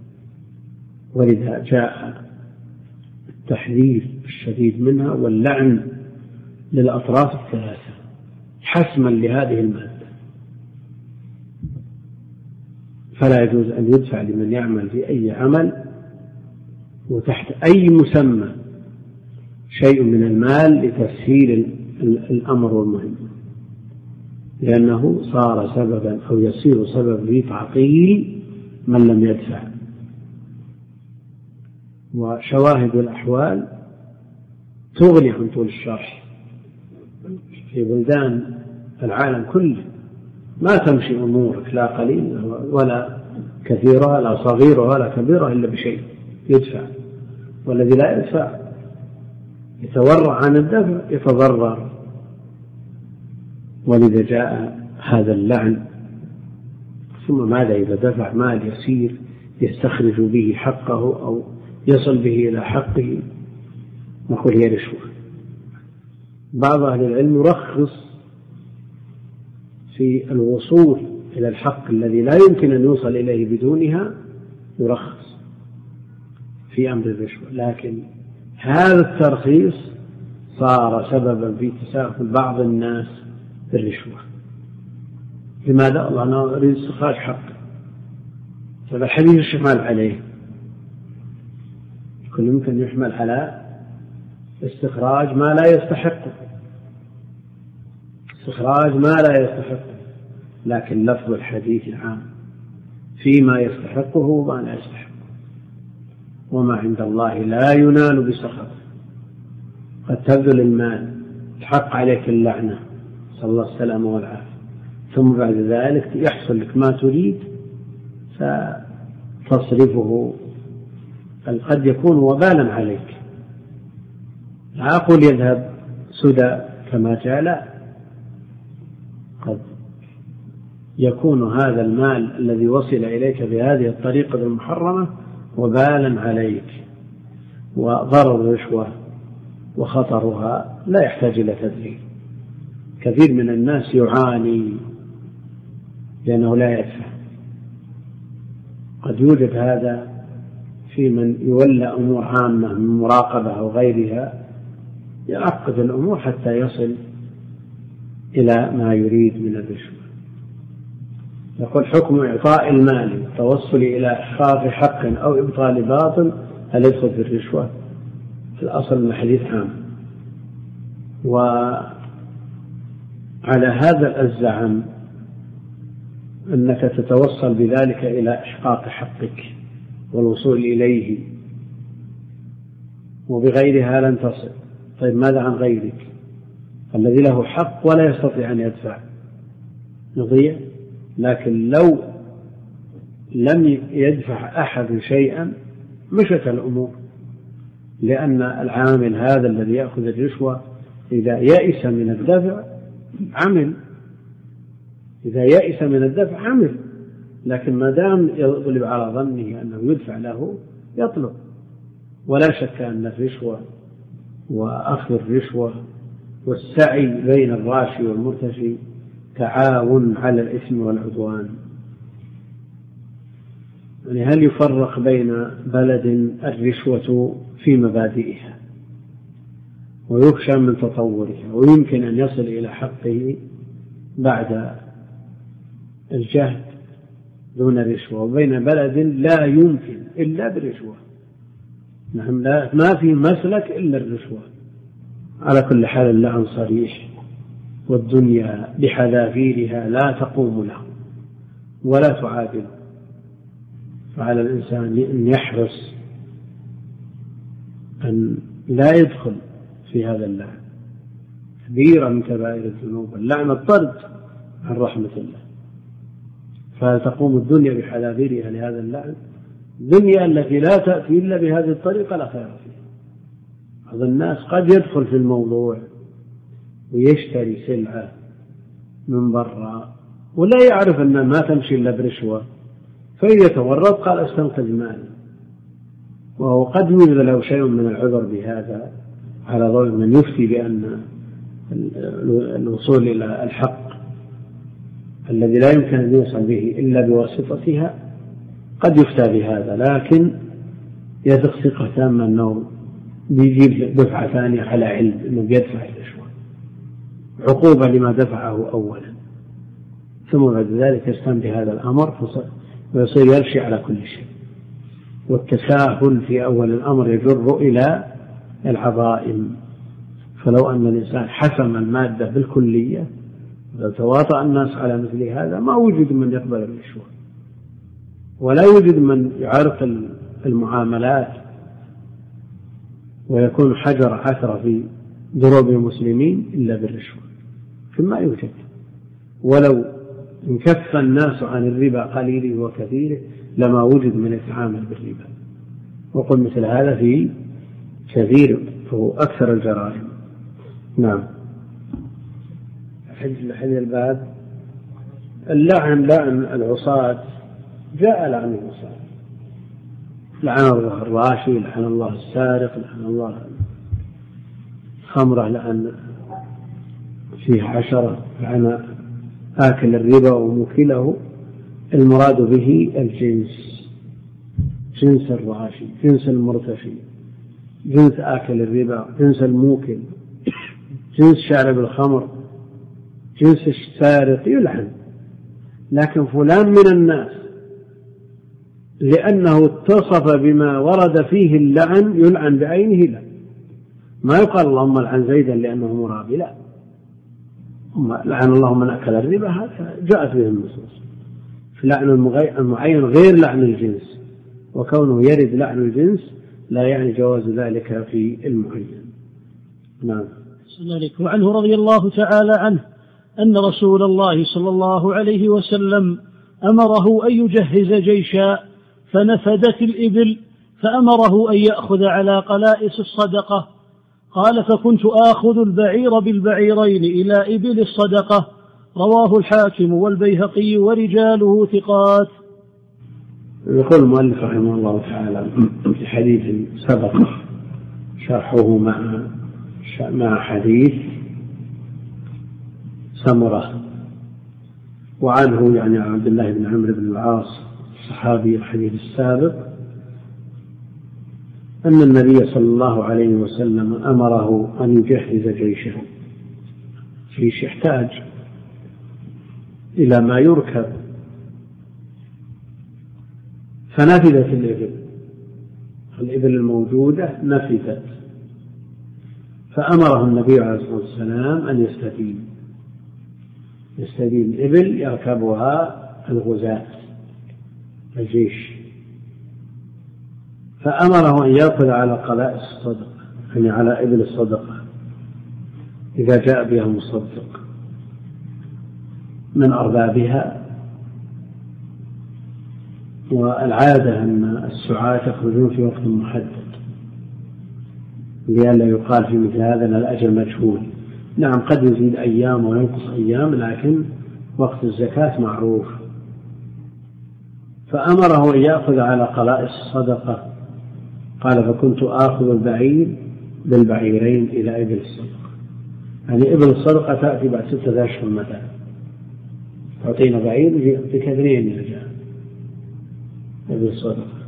ولذا جاء التحذير الشديد منها واللعن للأطراف الثلاثة حسما لهذه المادة. فلا يجوز أن يدفع لمن يعمل في أي عمل وتحت أي مسمى شيء من المال لتسهيل الأمر والمهم، لأنه صار سببا أو يصير سبب في تعطيل من لم يدفع. وشواهد الأحوال تغني عن طول الشرح. في بلدان العالم كله ما تمشي أمورك لا قليل ولا كثيرة، لا صغيرة ولا كبيرة، إلا بشيء يدفع، والذي لا يدفع يتورع عن الدفع يتضرر. ولذا جاء هذا اللعن. ثم ماذا إذا دفع مال يسير يستخرج به حقه أو يصل به إلى حقه؟ نقول هي رشوة. بعض أهل العلم يرخص في الوصول إلى الحق الذي لا يمكن أن يوصل إليه بدونها، يرخص في أمر الرشوة، لكن هذا الترخيص صار سببا في تساهل بعض الناس بالرشوة. لماذا؟ الله أنا أريد استخراج حق، فالحديث يحمل عليه، كل يمكن يحمل على استخراج ما لا يستحقه، استخراج ما لا يستحقه، لكن لفظ الحديث العام فيما يستحقه وما لا يستحقه. وما عند الله لا ينال بسخط. قد تبذل المال تحق عليك اللعنة، صلى الله السلام والعافية، ثم بعد ذلك يحصل لك ما تريد فتصرفه قد يكون وبالا عليك. لا أقول يذهب سدى كما جاء، لا، قد يكون هذا المال الذي وصل إليك بهذه الطريقة المحرمة وبالا عليك. وضرر الرشوة وخطرها لا يحتاج إلى تدريب. كثير من الناس يعاني لأنه لا يدفع. قد يوجد هذا في من يولى أمور عامة من مراقبة أو غيرها، يعقد الأمور حتى يصل إلى ما يريد من الرشوة. يقول حكم إعطاء المال التوصل إلى إحقاق حق أو إبطال باطل هل يدخل في الرشوة؟ في الأصل الحديث عام، وعلى هذا الزعم أنك تتوصل بذلك إلى إحقاق حقك والوصول إليه، وبغيرها لن تصل. طيب ماذا عن غيرك الذي له حق ولا يستطيع أن يدفع؟ يضيع. لكن لو لم يدفع أحد شيئا مشت الأمور، لأن العامل هذا الذي يأخذ الرشوة إذا يئس من الدفع عمل، إذا يئس من الدفع عمل، لكن ما دام يغلب على ظنه أنه يدفع له يطلب. ولا شك أن الرشوة وأخذ الرشوة والسعي بين الراشي والمرتشي تعاون على الإثم والعدوان. يعني هل يفرق بين بلد الرشوة في مبادئها ويخشى من تطورها ويمكن أن يصل إلى حقه بعد الجهد دون رشوة، وبين بلد لا يمكن إلا بالرشوة؟ نعم، ما في مسلك إلا الرشوة. على كل حال اللعن صريح، والدنيا بحذافيرها لا تقوم له ولا تعادل، فعلى الإنسان أن يحرص أن لا يدخل في هذا اللعن. كبيرة من كبائر الذنوب اللعن، الطرد عن رحمة الله. فتقوم الدنيا بحذافيرها لهذا اللعن، الدنيا التي لا تأتي إلا بهذه الطريقة لا خير فيها. بعض الناس قد يدخل في الموضوع ويشتري سلعة من برا ولا يعرف أنها ما تمشي إلا برشوة، فإذا يتورط قال استنقذ مالي، وهو قد يوجد له شيء من العذر بهذا على ضوء من يفتي بأن الوصول إلى الحق الذي لا يمكن أن يوصل به إلا بواسطتها قد يفتى بهذا، لكن يثق ثقة تامة أنه بيجيب دفعة ثانية على علم أنه بيدفع الرشوة عقوبة لما دفعه أولا، ثم بعد ذلك يستند بهذا الأمر ويصير يرشي على كل شيء. والتساهل في أول الأمر يجر إلى العظائم. فلو أن الإنسان حسم المادة بالكلية لو تواطأ الناس على مثل هذا ما وجد من يقبل الرشوة، ولا يوجد من يعرف المعاملات ويكون حجر عثرة في دروب المسلمين إلا بالرشوة، فما يوجد. ولو انكف الناس عن الربا قليله وكثيره لما وجد من يتعامل بالربا. وقل مثل هذا في كثير أكثر الجرائم. نعم. حج الباب اللعن العصاة، جاء لعن العصاة، لعن الله الراشي، لعن الله السارق، لعن الله خمرة، لعن فيه 10، لعن آكل الربا وموكله. المراد به الجنس، جنس الراشي، جنس المرتشي، جنس آكل الربا، جنس الموكل، جنس شارب الخمر، جنس السارق يلعن. لكن فلان من الناس لأنه اتصف بما ورد فيه اللعن يلعن بعينه، لا، ما يقال اللهم لعن زيدا لأنه مرابي، لا، لعن الله من أكل الربا، هذا جاءت به النصوص. لعن المعين غير لعن الجنس، وكونه يرد لعن الجنس لا يعني جواز ذلك في المعين. نعم. وعنه رضي الله تعالى عنه أن رسول الله صلى الله عليه وسلم أمره أن يجهز جيشا فنفدت الإبل، فأمره أن يأخذ على قلائس الصدقة. قال: فكنت آخذ البعير بالبعيرين إلى إبل الصدقة. رواه الحاكم والبيهقي ورجاله ثقات. يقول المؤلف رحمه الله تعالى في حديث سبق شرحه مع حديث سمرة، وعنه يعني عبد الله بن عمرو بن العاص صحابي الحديث السابق، أن النبي صلى الله عليه وسلم أمره أن يجهز جيشه. جيش يحتاج إلى ما يركب، فنفذت الإبل الموجودة نفذت، فأمره النبي عليه الصلاة والسلام أن يستدين إبل يركبها الغزاة الجيش، فأمره أن يأخذ على قلائص الصدقة، يعني على إبل الصدقة إذا جاء بها مصدق من أربابها. والعادة أن السعاة يخرجون في وقت محدد لئلا يقال في مثل هذا أن الأجل مجهول. نعم قد يزيد أيام وينقص أيام، لكن وقت الزكاة معروف. فأمره أن يأخذ على قلائص الصدقة، قال فكنت آخذ البعير بالبعيرين إلى إبل الصدقة، يعني إبل الصدقة تأتي بعد 6 أشهر مثلا، تعطينا بعير بكثرين يرجع إبل الصدقة.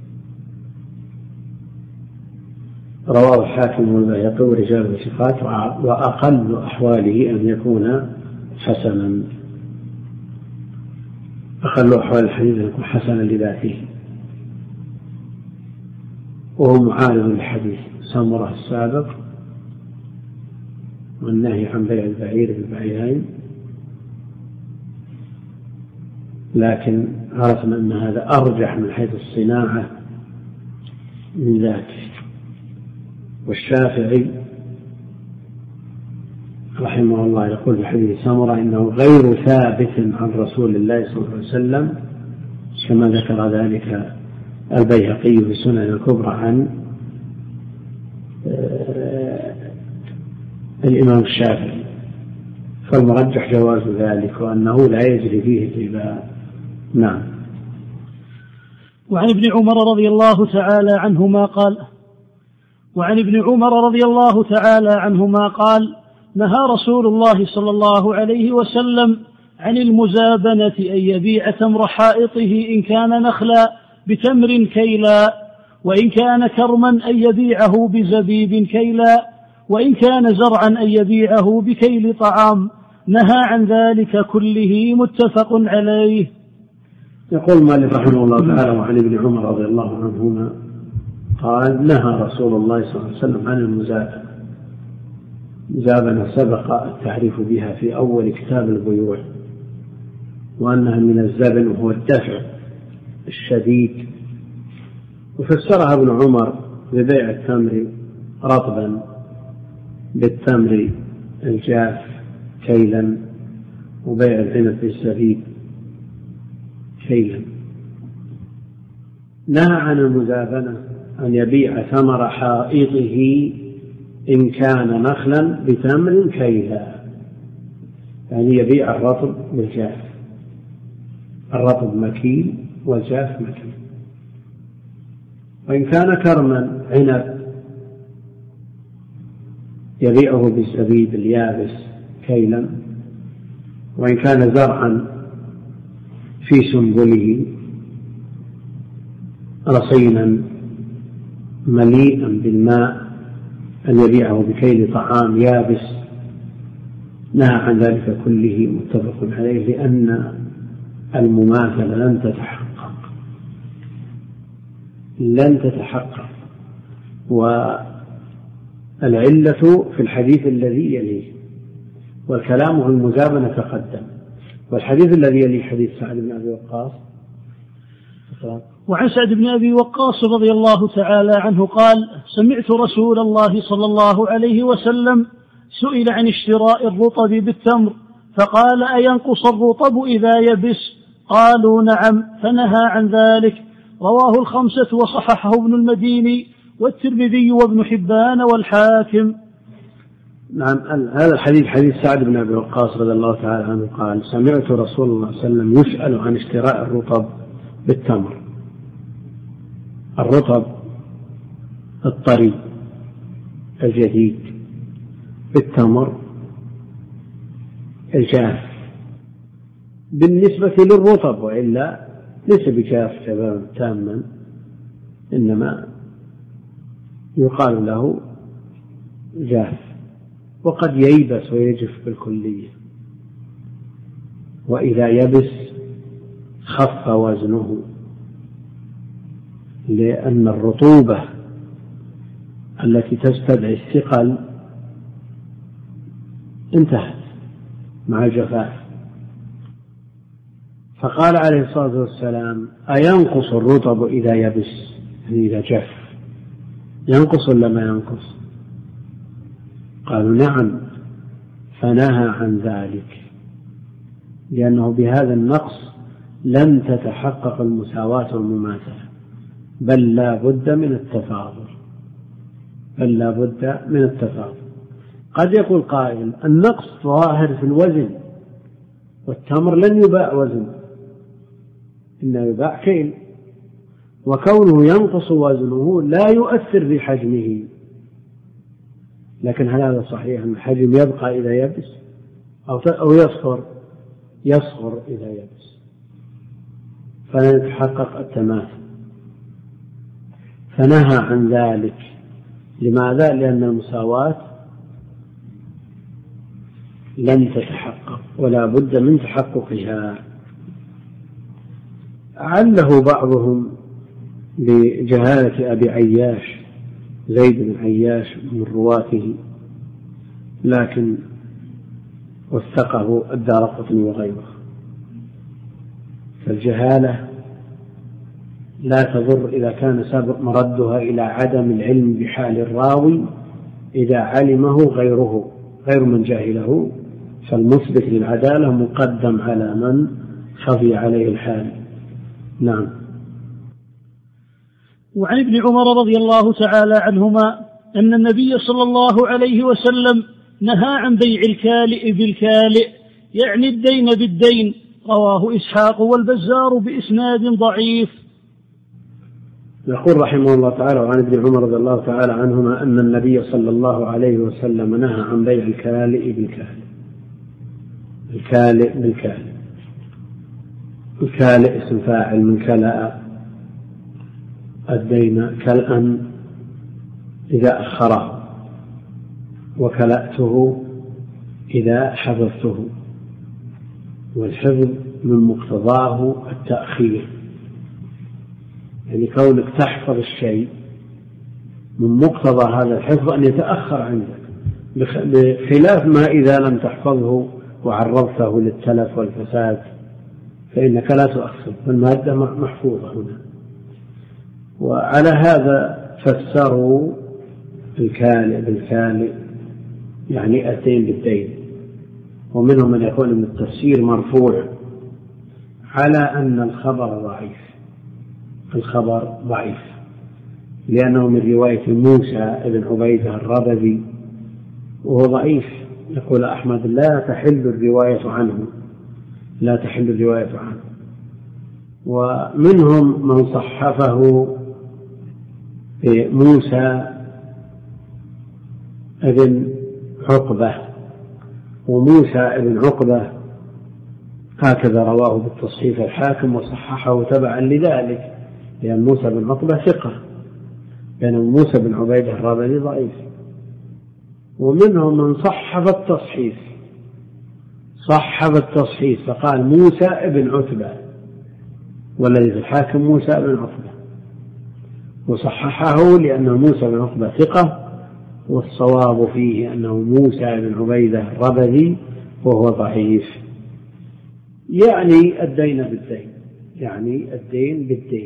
رواه الحاكم والبيهقي ورجال ثقات، وأقل أحواله أن يكون حسنا، أقل أحوال الحديث أن يكون حسنا لذاته، وهو معارض للحديث سمرة السابق والنهي عن بيع البعير بالبعيرين، لكن عرفنا أن هذا أرجح من حيث الصناعة من ذاك. والشافعي رحمه الله يقول في حديث سمرة إنه غير ثابت عن رسول الله صلى الله عليه وسلم، كما ذكر ذلك البيهقي في السنن الكبرى عن الإمام الشافعي، فالمرجح جواز ذلك وأنه لا يجري فيه الربا. نعم. وعن ابن عمر رضي الله تعالى عنهما قال نهى رسول الله صلى الله عليه وسلم عن المزابنة أن يبيع تمر حائطه إن كان نخلا بتمر كيلا، وإن كان كرما أن يبيعه بزبيب كيلا، وإن كان زرعا أن يبيعه بكيل طعام. نهى عن ذلك كله، متفق عليه. يقول مالك رحمه الله تعالى وعن ابن عمر رضي الله عنهما قال نهى رسول الله صلى الله عليه وسلم عن المزابنة. المزابنة سبق التعريف بها في أول كتاب البيوع، وأنها من الزبن وهو الدفع الشديد، وفسرها ابن عمر ببيع التمر رطبا بالتمر الجاف كيلا، وبيع العنب بالزبيب كيلا. نهى عن المزابنة أن يبيع ثمر حائطه إن كان نخلا بتمر كيلا، يعني يبيع الرطب بالجاف، الرطب مكيل والجاف مكيل. وإن كان كرما عنب يبيعه بالزبيب اليابس كيلا، وإن كان زرعا في سنبله رصينا مليئا بالماء أن يبيعه بكيل طعام يابس. نهى عن ذلك كله، متفق عليه، لأن المماثلة لن تتحقق، والعلة في الحديث الذي يليه، والكلام عن المزابنة تقدم. والحديث الذي يليه حديث سعد بن أبي وقاص. وعن سعد بن أبي وقاص رضي الله تعالى عنه قال سمعت رسول الله صلى الله عليه وسلم سئل عن اشتراء الرطب بالتمر فقال أينقص الرطب إذا يبس؟ قالوا نعم، فنهى عن ذلك. رواه الخمسة وصححه ابن المديني والترمذي وابن حبان والحاكم. نعم. هذا الحديث حديث سعد بن أبي وقاص رضي الله تعالى عنه قال سمعت رسول الله صلى الله عليه وسلم يسأل عن اشتراء الرطب بالتمر، الرطب الطري الجديد، بالتمر الجاف بالنسبة للرطب، وإلا ليس بجاف تاما، إنما يقال له جاف، وقد ييبس ويجف بالكلية، وإذا يبس خف وزنه، لأن الرطوبة التي تستدعي الثقل انتهت مع الجفاف. فقال عليه الصلاة والسلام: أينقص الرطب إذا يبس؟ يعني إذا جف ينقص ولا ما ينقص؟ قالوا: نعم. فنهى عن ذلك، لأنه بهذا النقص لم تتحقق المساواة والمماثلة، بل لا بد من التفاضل. قد يقول قائل: النقص ظاهر في الوزن، والتمر لن يباع وزن، إنه يباع كيل، وكونه ينقص وزنه لا يؤثر في حجمه. لكن هل هذا صحيح أن الحجم يبقى إذا يبس أو يصغر إذا يبس؟ فلا يتحقق التماثل. فنهى عن ذلك. لماذا؟ لأن المساواة لن تتحقق ولا بد من تحققها. عله بعضهم بجهالة أبي عياش، زيد بن عياش من رواته، لكن وثقه الدارقطني وغيره. فالجهالة لا تضر إذا كان سابق مردها إلى عدم العلم بحال الراوي، إذا علمه غير من جاهله، فالمثبت للعدالة مقدم على من خفي عليه الحال. نعم. وعن ابن عمر رضي الله تعالى عنهما أن النبي صلى الله عليه وسلم نهى عن بيع الكالئ بالكالئ، يعني الدين بالدين. رواه إسحاق والبزار بإسناد ضعيف. يقول رحمه الله تعالى: وعن ابن عمر رضي الله تعالى عنهما أن النبي صلى الله عليه وسلم نهى عن بيع الكالئ بالكالئ. الكالئ اسم فاعل من كلأ الدين كلأ إذا أخره، وكلأته إذا حفظته، والحفظ من مقتضاه التأخير، يعني كونك تحفظ الشيء من مقتضى هذا الحفظ أن يتأخر عندك، بخلاف ما إذا لم تحفظه وعرضته للتلف والفساد فإنك لا تؤخر، فالمادة محفوظة هنا. وعلى هذا فسروا الكالئ بالكالئ، يعني الدين بالدين. ومنهم من يقول ان التفسير مرفوع على أن الخبر ضعيف لأنه من رواية موسى بن عبيدة الربذي وهو ضعيف. يقول أحمد: لا تحل الرواية عنه. ومنهم من صحفه موسى بن عقبة، وموسى بن عقبة هكذا رواه بالتصحيف الحاكم وصححه تبعا لذلك، لأن موسى بن عقبة ثقة، لأن موسى بن عبيدة الربذي ضعيف. ومنهم من صحف التصحيف فقال موسى بن عتبة، والذي في الحاكم موسى بن عقبة، وصححه لأن موسى بن عقبة ثقة، والصواب فيه أنه موسى بن عبيدة الربذي وهو ضعيف. يعني الدين بالدين.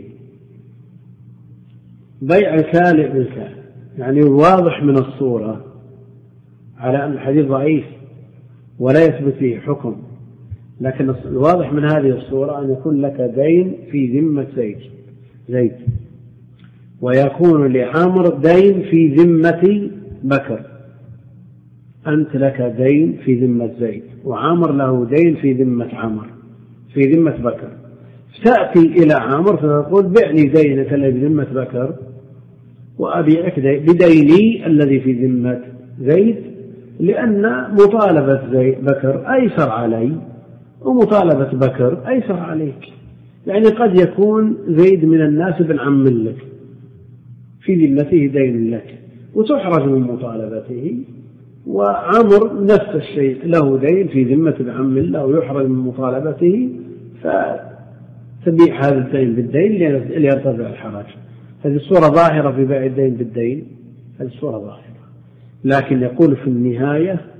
بيع الكالئ بالكالئ، يعني واضح من الصورة على أن الحديث ضعيف ولا يثبت فيه حكم، لكن الواضح من هذه الصورة أن يكون لك دين في ذمة زيد، ويكون لعمر دين في ذمة بكر. أنت لك دين في ذمة زيد، وعمر له دين في ذمة بكر. تأتي إلى عمر فتقول: بعني دينك الذي في ذمة بكر وأبيعك بديني الذي في ذمة زيد، لأن مطالبة بكر أيسر علي ومطالبة بكر أيسر عليك. يعني قد يكون زيد من الناس ابن عم لك في ذمته دين لك وتحرج من مطالبته، وعمر نفس الشيء له دين في ذمة ابن عم له ويحرج من مطالبته، فتبيع هذا الدين بالدين ليرتفع الحرج. هذه الصورة ظاهرة في بيع الدين بالدين، هذه الصورة ظاهرة. لكن يقول في النهاية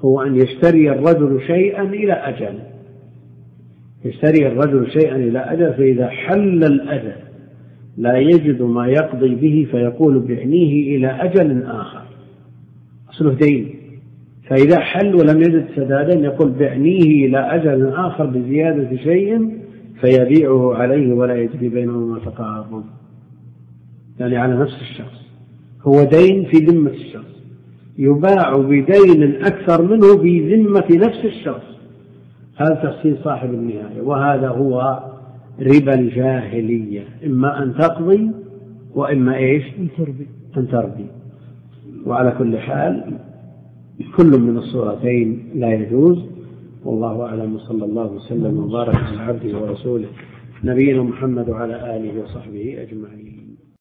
هو أن يشتري الرجل شيئا إلى أجل، يشتري الرجل شيئا إلى أجل، فإذا حل الأجل لا يجد ما يقضي به فيقول بعنيه إلى أجل آخر، أصله دين، فإذا حل ولم يجد سدادا يقول بعنيه إلى أجل آخر بزيادة شيء فيبيعه عليه ولا يجري بينهما تقارب، يعني على نفس الشخص، هو دين في ذمة الشخص يباع بدين أكثر منه في ذمة نفس الشخص، هذا تفسير صاحب النهاية، وهذا هو ربا الجاهلية، إما أن تقضي وإما إيش؟ أن تربي. وعلى كل حال كل من الصورتين لا يجوز، والله أعلم، صلى الله وسلم وبارك على عبده ورسوله نبينا محمد وعلى آله وصحبه أجمعين.